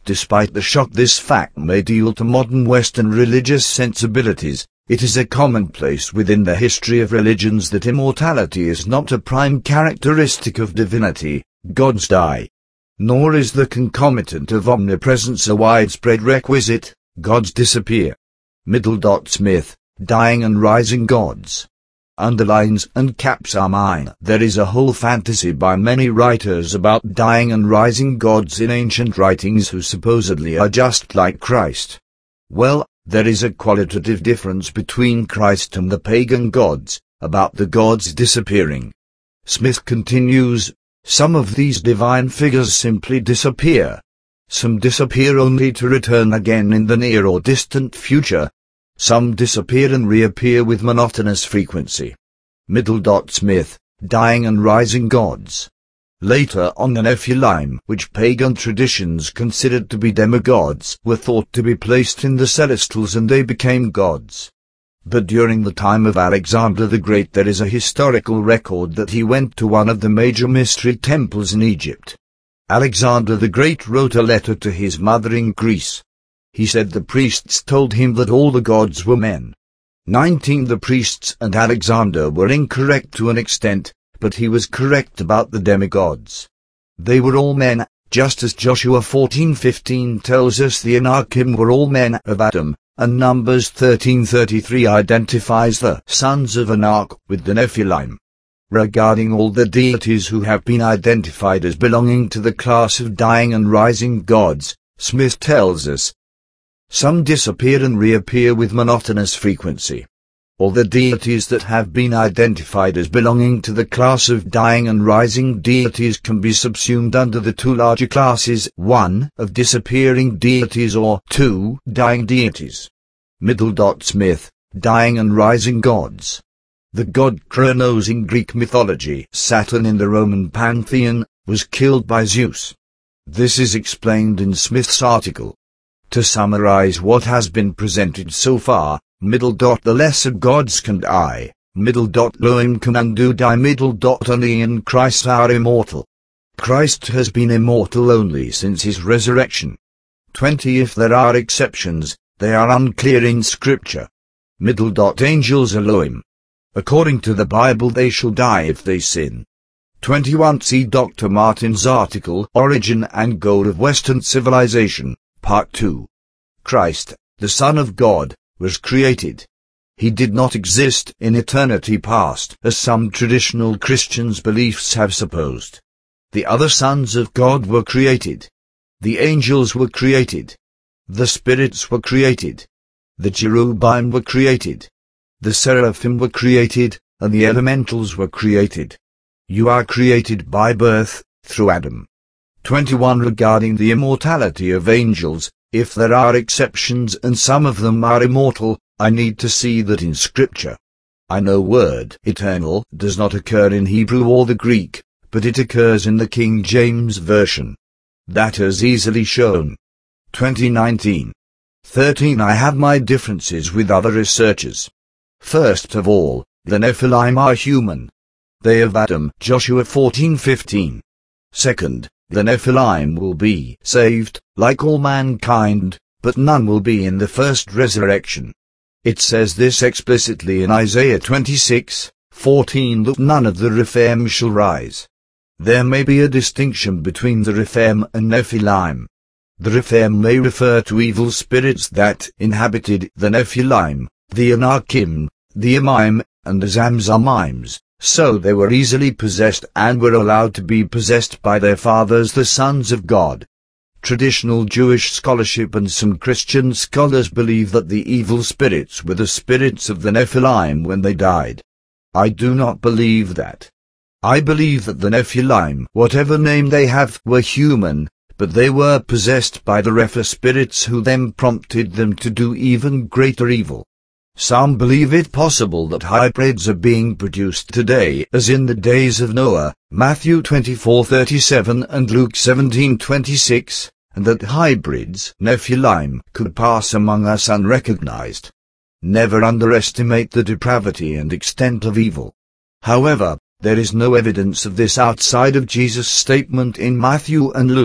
[SPEAKER 1] Despite the shock this fact may deal to modern Western religious sensibilities, it is a commonplace within the history of religions that immortality is not a prime characteristic of divinity. Gods die. Nor is the concomitant of omnipresence a widespread requisite. Gods disappear. Middle dot Smith, Dying and Rising Gods. Underlines and caps are mine. There is a whole fantasy by many writers about dying and rising gods in ancient writings who supposedly are just like Christ. Well, there is a qualitative difference between Christ and the pagan gods, about the gods disappearing. Smith continues, some of these divine figures simply disappear. Some disappear only to return again in the near or distant future. Some disappear and reappear with monotonous frequency. Middle dot Smith, Dying and Rising Gods. Later on the Nephilim, which pagan traditions considered to be demigods, were thought to be placed in the celestials and they became gods. But during the time of Alexander the Great there is a historical record that he went to one of the major mystery temples in Egypt. Alexander the Great wrote a letter to his mother in Greece. He said the priests told him that all the gods were men. nineteen The priests and Alexander were incorrect to an extent, but he was correct about the demigods. They were all men, just as Joshua fourteen fifteen tells us the Anakim were all men of Adam, and Numbers thirteen thirty-three identifies the sons of Anak with the Nephilim. Regarding all the deities who have been identified as belonging to the class of dying and rising gods, Smith tells us, some disappear and reappear with monotonous frequency. All the deities that have been identified as belonging to the class of dying and rising deities can be subsumed under the two larger classes, one, of disappearing deities or two, dying deities. Middle dot Smith, Dying and Rising Gods. The god Kronos in Greek mythology, Saturn in the Roman pantheon, was killed by Zeus. This is explained in Smith's article. To summarize what has been presented so far, middle dot the lesser gods can die, middle dot Elohim can undo die, middle dot only in Christ are immortal. Christ has been immortal only since his resurrection. twenty If there are exceptions, they are unclear in Scripture. Middle dot angels Elohim. According to the Bible they shall die if they sin. twenty-one See Doctor Martin's article Origin and Goal of Western Civilization, Part two. Christ, the Son of God, was created. He did not exist in eternity past, as some traditional Christians' beliefs have supposed. The other sons of God were created. The angels were created. The spirits were created. The cherubim were created. The seraphim were created, and the elementals were created. You are created by birth, through Adam. twenty-one Regarding the immortality of angels, if there are exceptions and some of them are immortal, I need to see that in Scripture. I know word eternal does not occur in Hebrew or the Greek, but it occurs in the King James Version. That is easily shown. twenty nineteen. thirteen I have my differences with other researchers. First of all, the Nephilim are human. They of Adam, Joshua fourteen fifteen. Second, the Nephilim will be saved, like all mankind, but none will be in the first resurrection. It says this explicitly in Isaiah twenty-six fourteen that none of the Rephaim shall rise. There may be a distinction between the Rephaim and Nephilim. The Rephaim may refer to evil spirits that inhabited the Nephilim, the Anakim, the Emim, and the Zamzamims, so they were easily possessed and were allowed to be possessed by their fathers, the sons of God. Traditional Jewish scholarship and some Christian scholars believe that the evil spirits were the spirits of the Nephilim when they died. I do not believe that. I believe that the Nephilim, whatever name they have, were human, but they were possessed by the Repha spirits who then prompted them to do even greater evil. Some believe it possible that hybrids are being produced today as in the days of Noah, Matthew twenty-four thirty-seven and Luke seventeen twenty-six, and that hybrids, Nephilim, could pass among us unrecognized. Never underestimate the depravity and extent of evil. However, there is no evidence of this outside of Jesus' statement in Matthew and Luke.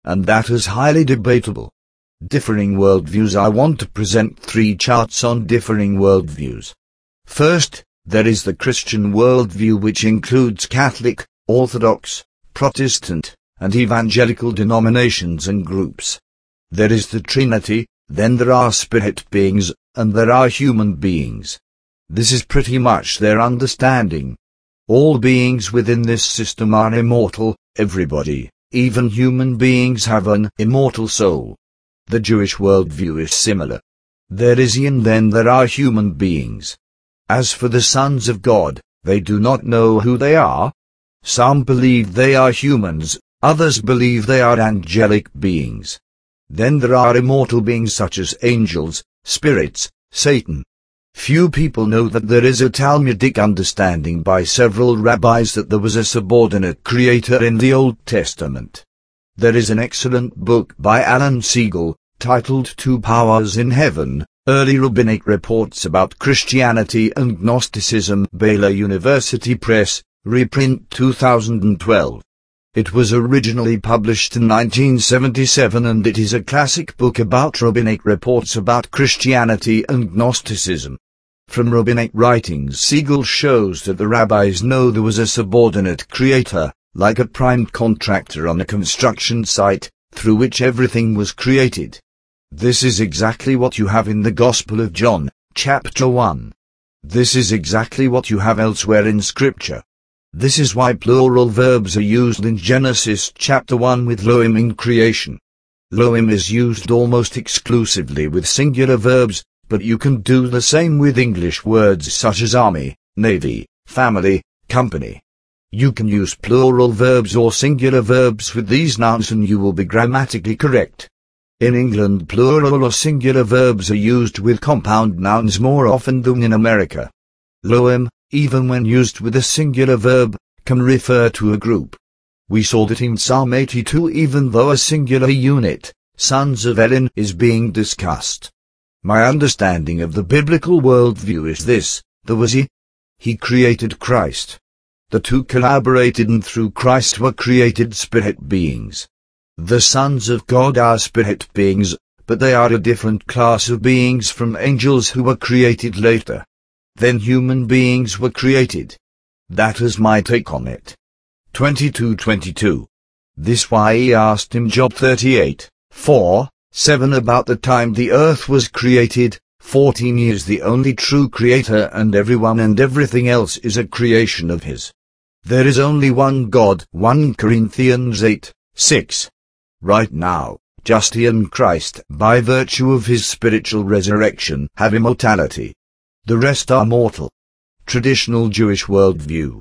[SPEAKER 1] and that is highly debatable. Differing worldviews. I want to present three charts on differing worldviews. First, there is the Christian worldview, which includes Catholic, Orthodox, Protestant, and evangelical denominations and groups. There is the Trinity, then there are spirit beings, and there are human beings. This is pretty much their understanding. All beings within this system are immortal. Everybody, even human beings, have an immortal soul. The Jewish worldview is similar. There is he, and then there are human beings. As for the sons of God, they do not know who they are. Some believe they are humans, others believe they are angelic beings. Then there are immortal beings such as angels, spirits, Satan. Few people know that there is a Talmudic understanding by several rabbis that there was a subordinate creator in the Old Testament. There is an excellent book by Alan Siegel, titled Two Powers in Heaven, Early Rabbinic Reports About Christianity and Gnosticism, Baylor University Press, reprint two thousand twelve. It was originally published in nineteen seventy-seven, and it is a classic book about rabbinic reports about Christianity and Gnosticism. From rabbinic writings, Siegel shows that the rabbis know there was a subordinate creator, like a prime contractor on a construction site, through which everything was created. This is exactly what you have in the Gospel of John, chapter one. This is exactly what you have elsewhere in Scripture. This is why plural verbs are used in Genesis chapter one with Elohim in creation. Elohim is used almost exclusively with singular verbs, but you can do the same with English words such as army, navy, family, company. You can use plural verbs or singular verbs with these nouns and you will be grammatically correct. In England, plural or singular verbs are used with compound nouns more often than in America. Elohim, even when used with a singular verb, can refer to a group. We saw that in Psalm eighty-two, even though a singular unit, sons of Elin, is being discussed. My understanding of the biblical worldview is this: there was he. He created Christ. The two collaborated, and through Christ were created spirit beings. The sons of God are spirit beings, but they are a different class of beings from angels who were created later. Then human beings were created. That is my take on it. twenty-two twenty-two. This why he asked him Job thirty-eight, four, seven about the time the earth was created. fourteen He is the only true creator, and everyone and everything else is a creation of his. There is only one God. First Corinthians eight, six. Right now, just he and Christ, by virtue of his spiritual resurrection, have immortality. The rest are mortal. Traditional Jewish worldview.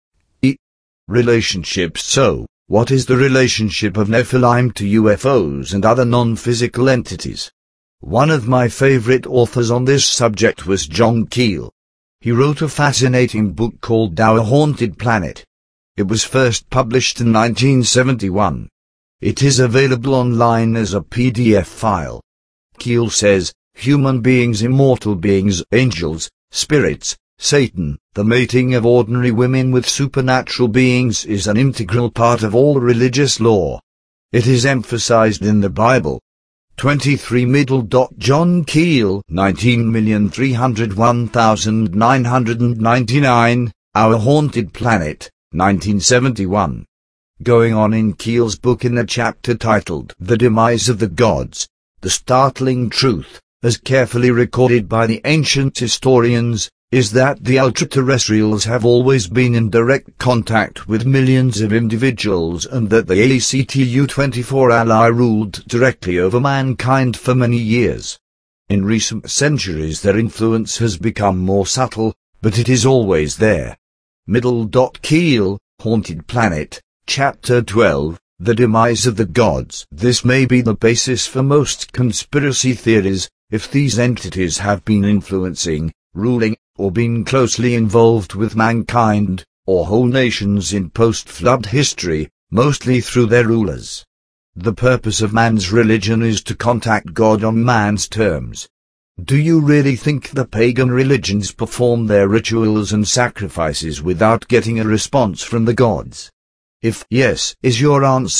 [SPEAKER 1] E. Relationships. So, what is the relationship of Nephilim to U F Os and other non-physical entities? One of my favorite authors on this subject was John Keel. He wrote a fascinating book called Our Haunted Planet. It was first published in nineteen seventy-one. It is available online as a P D F file. Keel says, human beings, immortal beings, angels, spirits, Satan, the mating of ordinary women with supernatural beings is an integral part of all religious law. It is emphasized in the Bible. twenty-three Middle. John Keel, nineteen million three hundred one thousand nine hundred ninety-nine, Our Haunted Planet, nineteen seventy-one. Going on in Keel's book, in a chapter titled The Demise of the Gods, the startling truth, as carefully recorded by the ancient historians, is that the ultra-terrestrials have always been in direct contact with millions of individuals, and that the A C T U twenty-four ally ruled directly over mankind for many years. In recent centuries their influence has become more subtle, but it is always there. Middle. Keel, Haunted Planet, Chapter twelve, The Demise of the Gods. This may be the basis for most conspiracy theories, if these entities have been influencing, ruling, or been closely involved with mankind, or whole nations in post-flood history, mostly through their rulers. The purpose of man's religion is to contact God on man's terms. Do you really think the pagan religions perform their rituals and sacrifices without getting a response from the gods? If yes is your answer,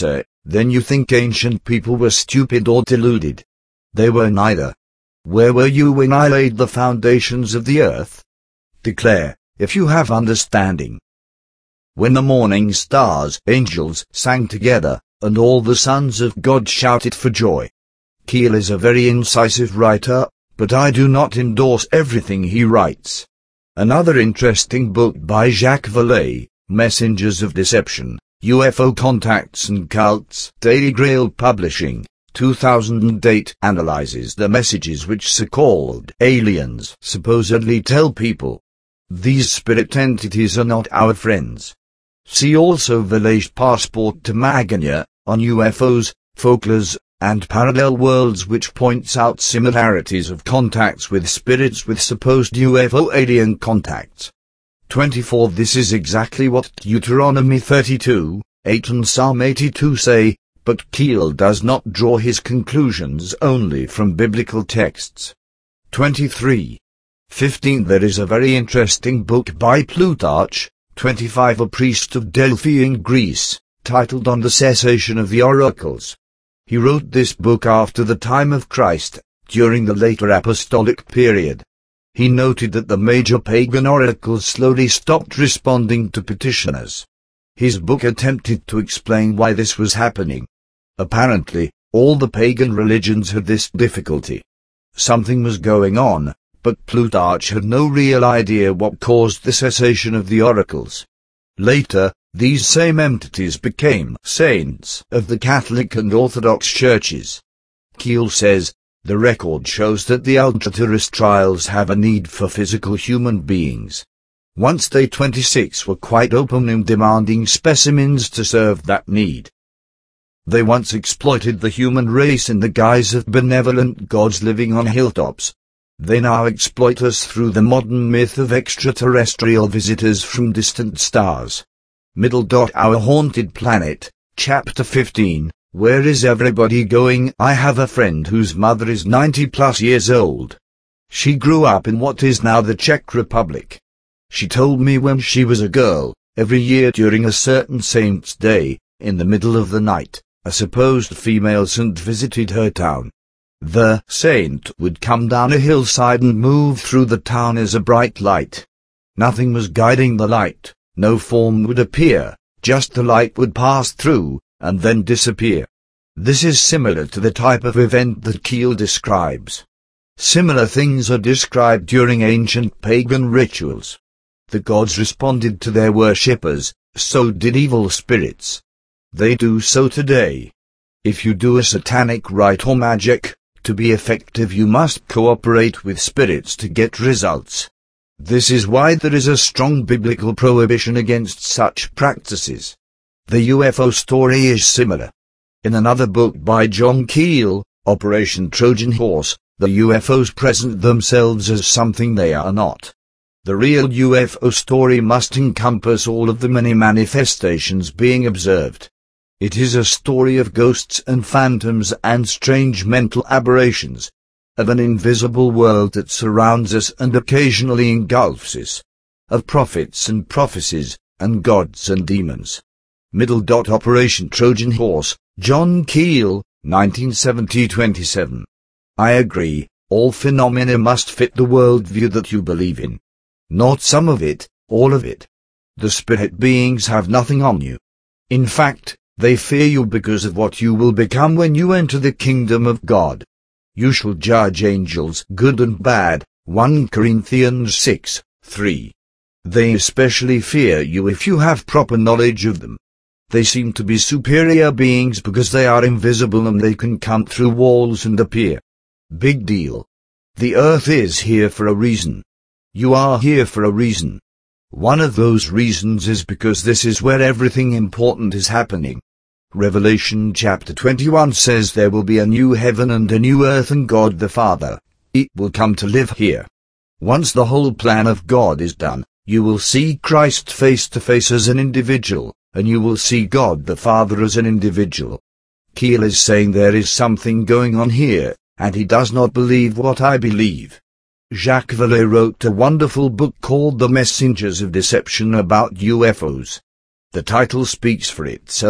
[SPEAKER 1] Then you think ancient people were stupid or deluded. They were neither. Where were you when I laid the foundations of the earth? Declare, if you have understanding. When the morning stars, angels, sang together, and all the sons of God shouted for joy. Keel is a very incisive writer, but I do not endorse everything he writes. Another interesting book by Jacques Vallée, Messengers of Deception, U F O Contacts and Cults, Daily Grail Publishing, two thousand eight, analyzes the messages which so-called aliens supposedly tell people. These spirit entities are not our friends. See also Vallée's Passport to Magania, on U F Os, folklores, and parallel worlds, which points out similarities of contacts with spirits with supposed U F O alien contacts. twenty-four This is exactly what Deuteronomy thirty-two, eight and Psalm eighty-two say, but Keel does not draw his conclusions only from biblical texts. twenty-three. fifteen There is a very interesting book by Plutarch, twenty-five A priest of Delphi in Greece, titled On the Cessation of the Oracles. He wrote this book after the time of Christ, during the later apostolic period. He noted that the major pagan oracles slowly stopped responding to petitioners. His book attempted to explain why this was happening. Apparently, all the pagan religions had this difficulty. Something was going on, but Plutarch had no real idea what caused the cessation of the oracles. Later, these same entities became saints of the Catholic and Orthodox churches. Keel says, the record shows that the ultra-terrestrials have a need for physical human beings. Once they twenty-six were quite open in demanding specimens to serve that need. They once exploited the human race in the guise of benevolent gods living on hilltops. They now exploit us through the modern myth of extraterrestrial visitors from distant stars. Middle dot Our Haunted Planet, Chapter fifteen, Where is everybody going? I have a friend whose mother is ninety plus years old. She grew up in what is now the Czech Republic. She told me when she was a girl, every year during a certain saint's day, in the middle of the night, a supposed female saint visited her town. The saint would come down a hillside and move through the town as a bright light. Nothing was guiding the light, no form would appear, just the light would pass through, and then disappear. This is similar to the type of event that Keel describes. Similar things are described during ancient pagan rituals. The gods responded to their worshippers, so did evil spirits. They do so today. If you do a satanic rite or magic, to be effective you must cooperate with spirits to get results. This is why there is a strong biblical prohibition against such practices. The U F O story is similar. In another book by John Keel, Operation Trojan Horse, the U F Os present themselves as something they are not. The real U F O story must encompass all of the many manifestations being observed. It is a story of ghosts and phantoms and strange mental aberrations, of an invisible world that surrounds us and occasionally engulfs us, of prophets and prophecies, and gods and demons. Middle dot Operation Trojan Horse, John Keel, nineteen seventy to twenty-seven. I agree, all phenomena must fit the worldview that you believe in. Not some of it, all of it. The spirit beings have nothing on you. In fact, they fear you because of what you will become when you enter the kingdom of God. You shall judge angels good and bad, First Corinthians six, three. They especially fear you if you have proper knowledge of them. They seem to be superior beings because they are invisible and they can come through walls and appear. Big deal. The earth is here for a reason. You are here for a reason. One of those reasons is because this is where everything important is happening. Revelation chapter twenty-one says there will be a new heaven and a new earth, and God the Father, He will come to live here. Once the whole plan of God is done, you will see Christ face to face as an individual, and you will see God the Father as an individual. Keel is saying there is something going on here, and he does not believe what I believe. Jacques Vallée wrote a wonderful book called The Messengers of Deception about U F Os. The title speaks for itself.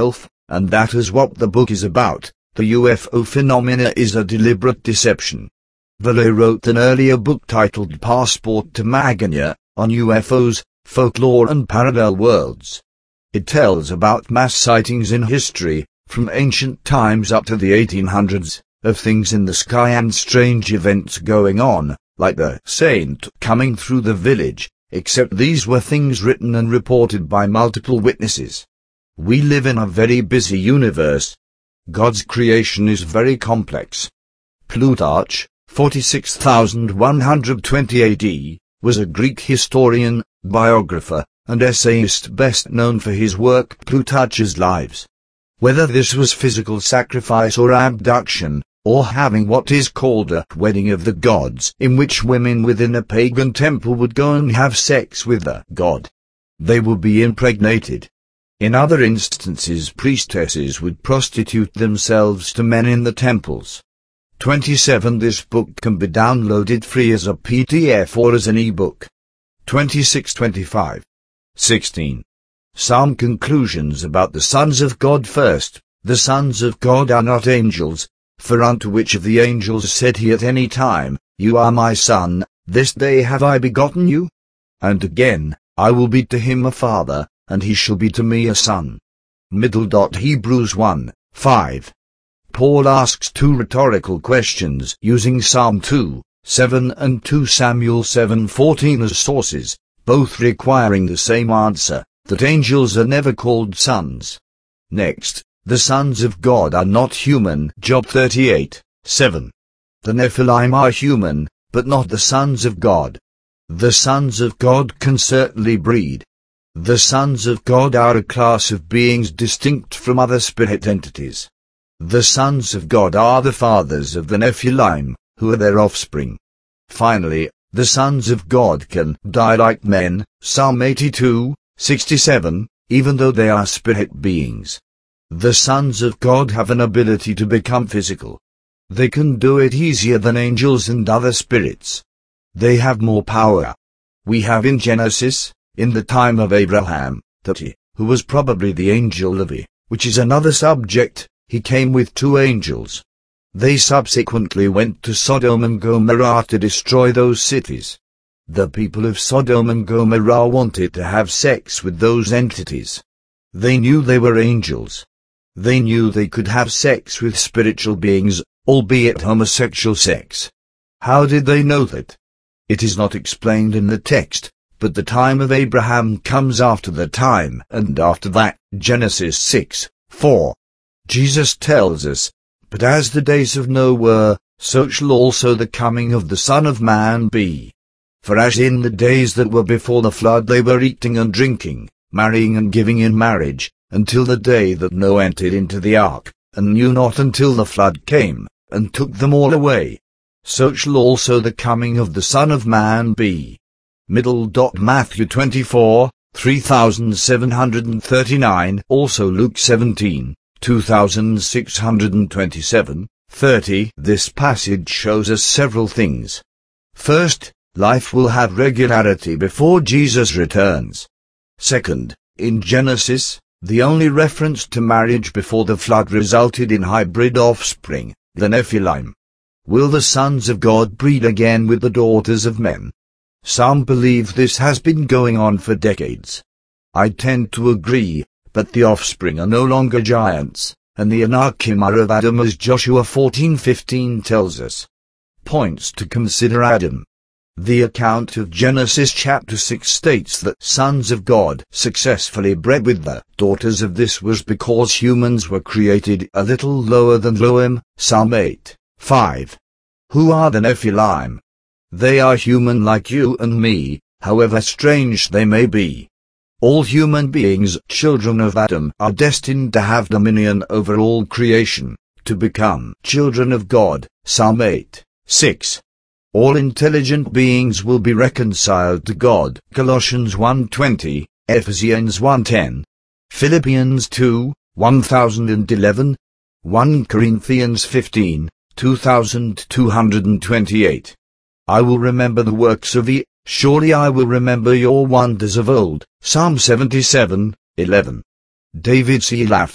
[SPEAKER 1] And that is what the book is about. The U F O phenomena is a deliberate deception. Vallée wrote an earlier book titled Passport to Magania, on U F Os, folklore and parallel worlds. It tells about mass sightings in history, from ancient times up to the eighteen hundreds, of things in the sky and strange events going on, like the saint coming through the village, except these were things written and reported by multiple witnesses. We live in a very busy universe. God's creation is very complex. Plutarch, forty-six thousand one hundred twenty A D, was a Greek historian, biographer, and essayist best known for his work Plutarch's Lives. Whether this was physical sacrifice or abduction, or having what is called a wedding of the gods, in which women within a pagan temple would go and have sex with the god. They would be impregnated. In other instances, priestesses would prostitute themselves to men in the temples. twenty-seven This book can be downloaded free as a P D F or as an e-book. twenty-six twenty-five. sixteen. Some conclusions about the sons of God. First, the sons of God are not angels, for unto which of the angels said he at any time, You are my son, this day have I begotten you? And again, I will be to him a father, and he shall be to me a son. Middle dot Hebrews one, five. Paul asks two rhetorical questions using Psalm two, seven and two Samuel seven fourteen as sources, both requiring the same answer, that angels are never called sons. Next, the sons of God are not human. Job thirty-eight, seven. The Nephilim are human, but not the sons of God. The sons of God can certainly breed. The sons of God are a class of beings distinct from other spirit entities. The sons of God are the fathers of the Nephilim, who are their offspring. Finally, the sons of God can die like men. Psalm eighty-two, sixty-seven, even though they are spirit beings. The sons of God have an ability to become physical. They can do it easier than angels and other spirits. They have more power. We have in Genesis, in the time of Abraham, that he, who was probably the angel Levi, which is another subject, he came with two angels. They subsequently went to Sodom and Gomorrah to destroy those cities. The people of Sodom and Gomorrah wanted to have sex with those entities. They knew they were angels. They knew they could have sex with spiritual beings, albeit homosexual sex. How did they know that? It is not explained in the text, but the time of Abraham comes after the time, and after that, Genesis six, four. Jesus tells us, But as the days of Noah were, so shall also the coming of the Son of Man be. For as in the days that were before the flood they were eating and drinking, marrying and giving in marriage, until the day that Noah entered into the ark, and knew not until the flood came, and took them all away. So shall also the coming of the Son of Man be. Middle dot Matthew twenty-four, three thousand seven hundred thirty-nine, also Luke seventeen, two thousand six hundred twenty-seven, thirty. This passage shows us several things. First, life will have regularity before Jesus returns. Second, in Genesis, the only reference to marriage before the flood resulted in hybrid offspring, the Nephilim. Will the sons of God breed again with the daughters of men? Some believe this has been going on for decades. I tend to agree, but the offspring are no longer giants, and the Anakim are of Adam, as Joshua fourteen fifteen tells us. Points to consider. Adam. The account of Genesis chapter six states that sons of God successfully bred with the daughters of this was because humans were created a little lower than Elohim. Psalm eight, five. Who are the Nephilim? They are human like you and me, however strange they may be. All human beings, children of Adam, are destined to have dominion over all creation, to become children of God. Psalm eight, six. All intelligent beings will be reconciled to God. Colossians one twenty, Ephesians one ten, Philippians two, one thousand eleven, First Corinthians fifteen, two thousand two hundred twenty-eight. I will remember the works of ye, surely I will remember your wonders of old. Psalm seventy-seven, eleven. David Selah.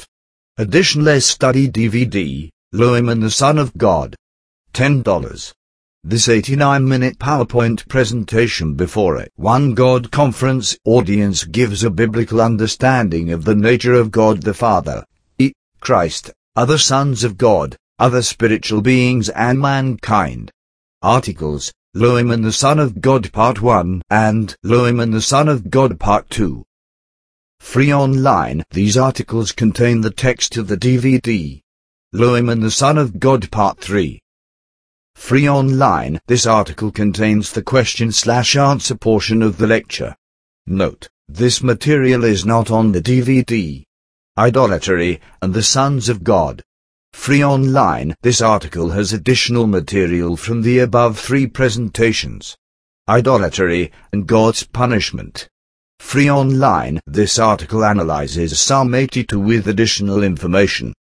[SPEAKER 1] Additional study D V D, Loehmann the Son of God. ten dollars. This eighty-nine minute PowerPoint presentation before a One God conference audience gives a biblical understanding of the nature of God the Father, E. Christ, other sons of God, other spiritual beings and mankind. Articles, Loehmann the Son of God Part one and Loehmann the Son of God Part two. Free online. These articles contain the text of the D V D. Loehmann the Son of God Part three. Free online. This article contains the question slash answer portion of the lecture. Note, this material is not on the D V D. Idolatry and the Sons of God. Free online. This article has additional material from the above three presentations. Idolatry and God's punishment. Free online. This article analyzes Psalm eighty-two with additional information.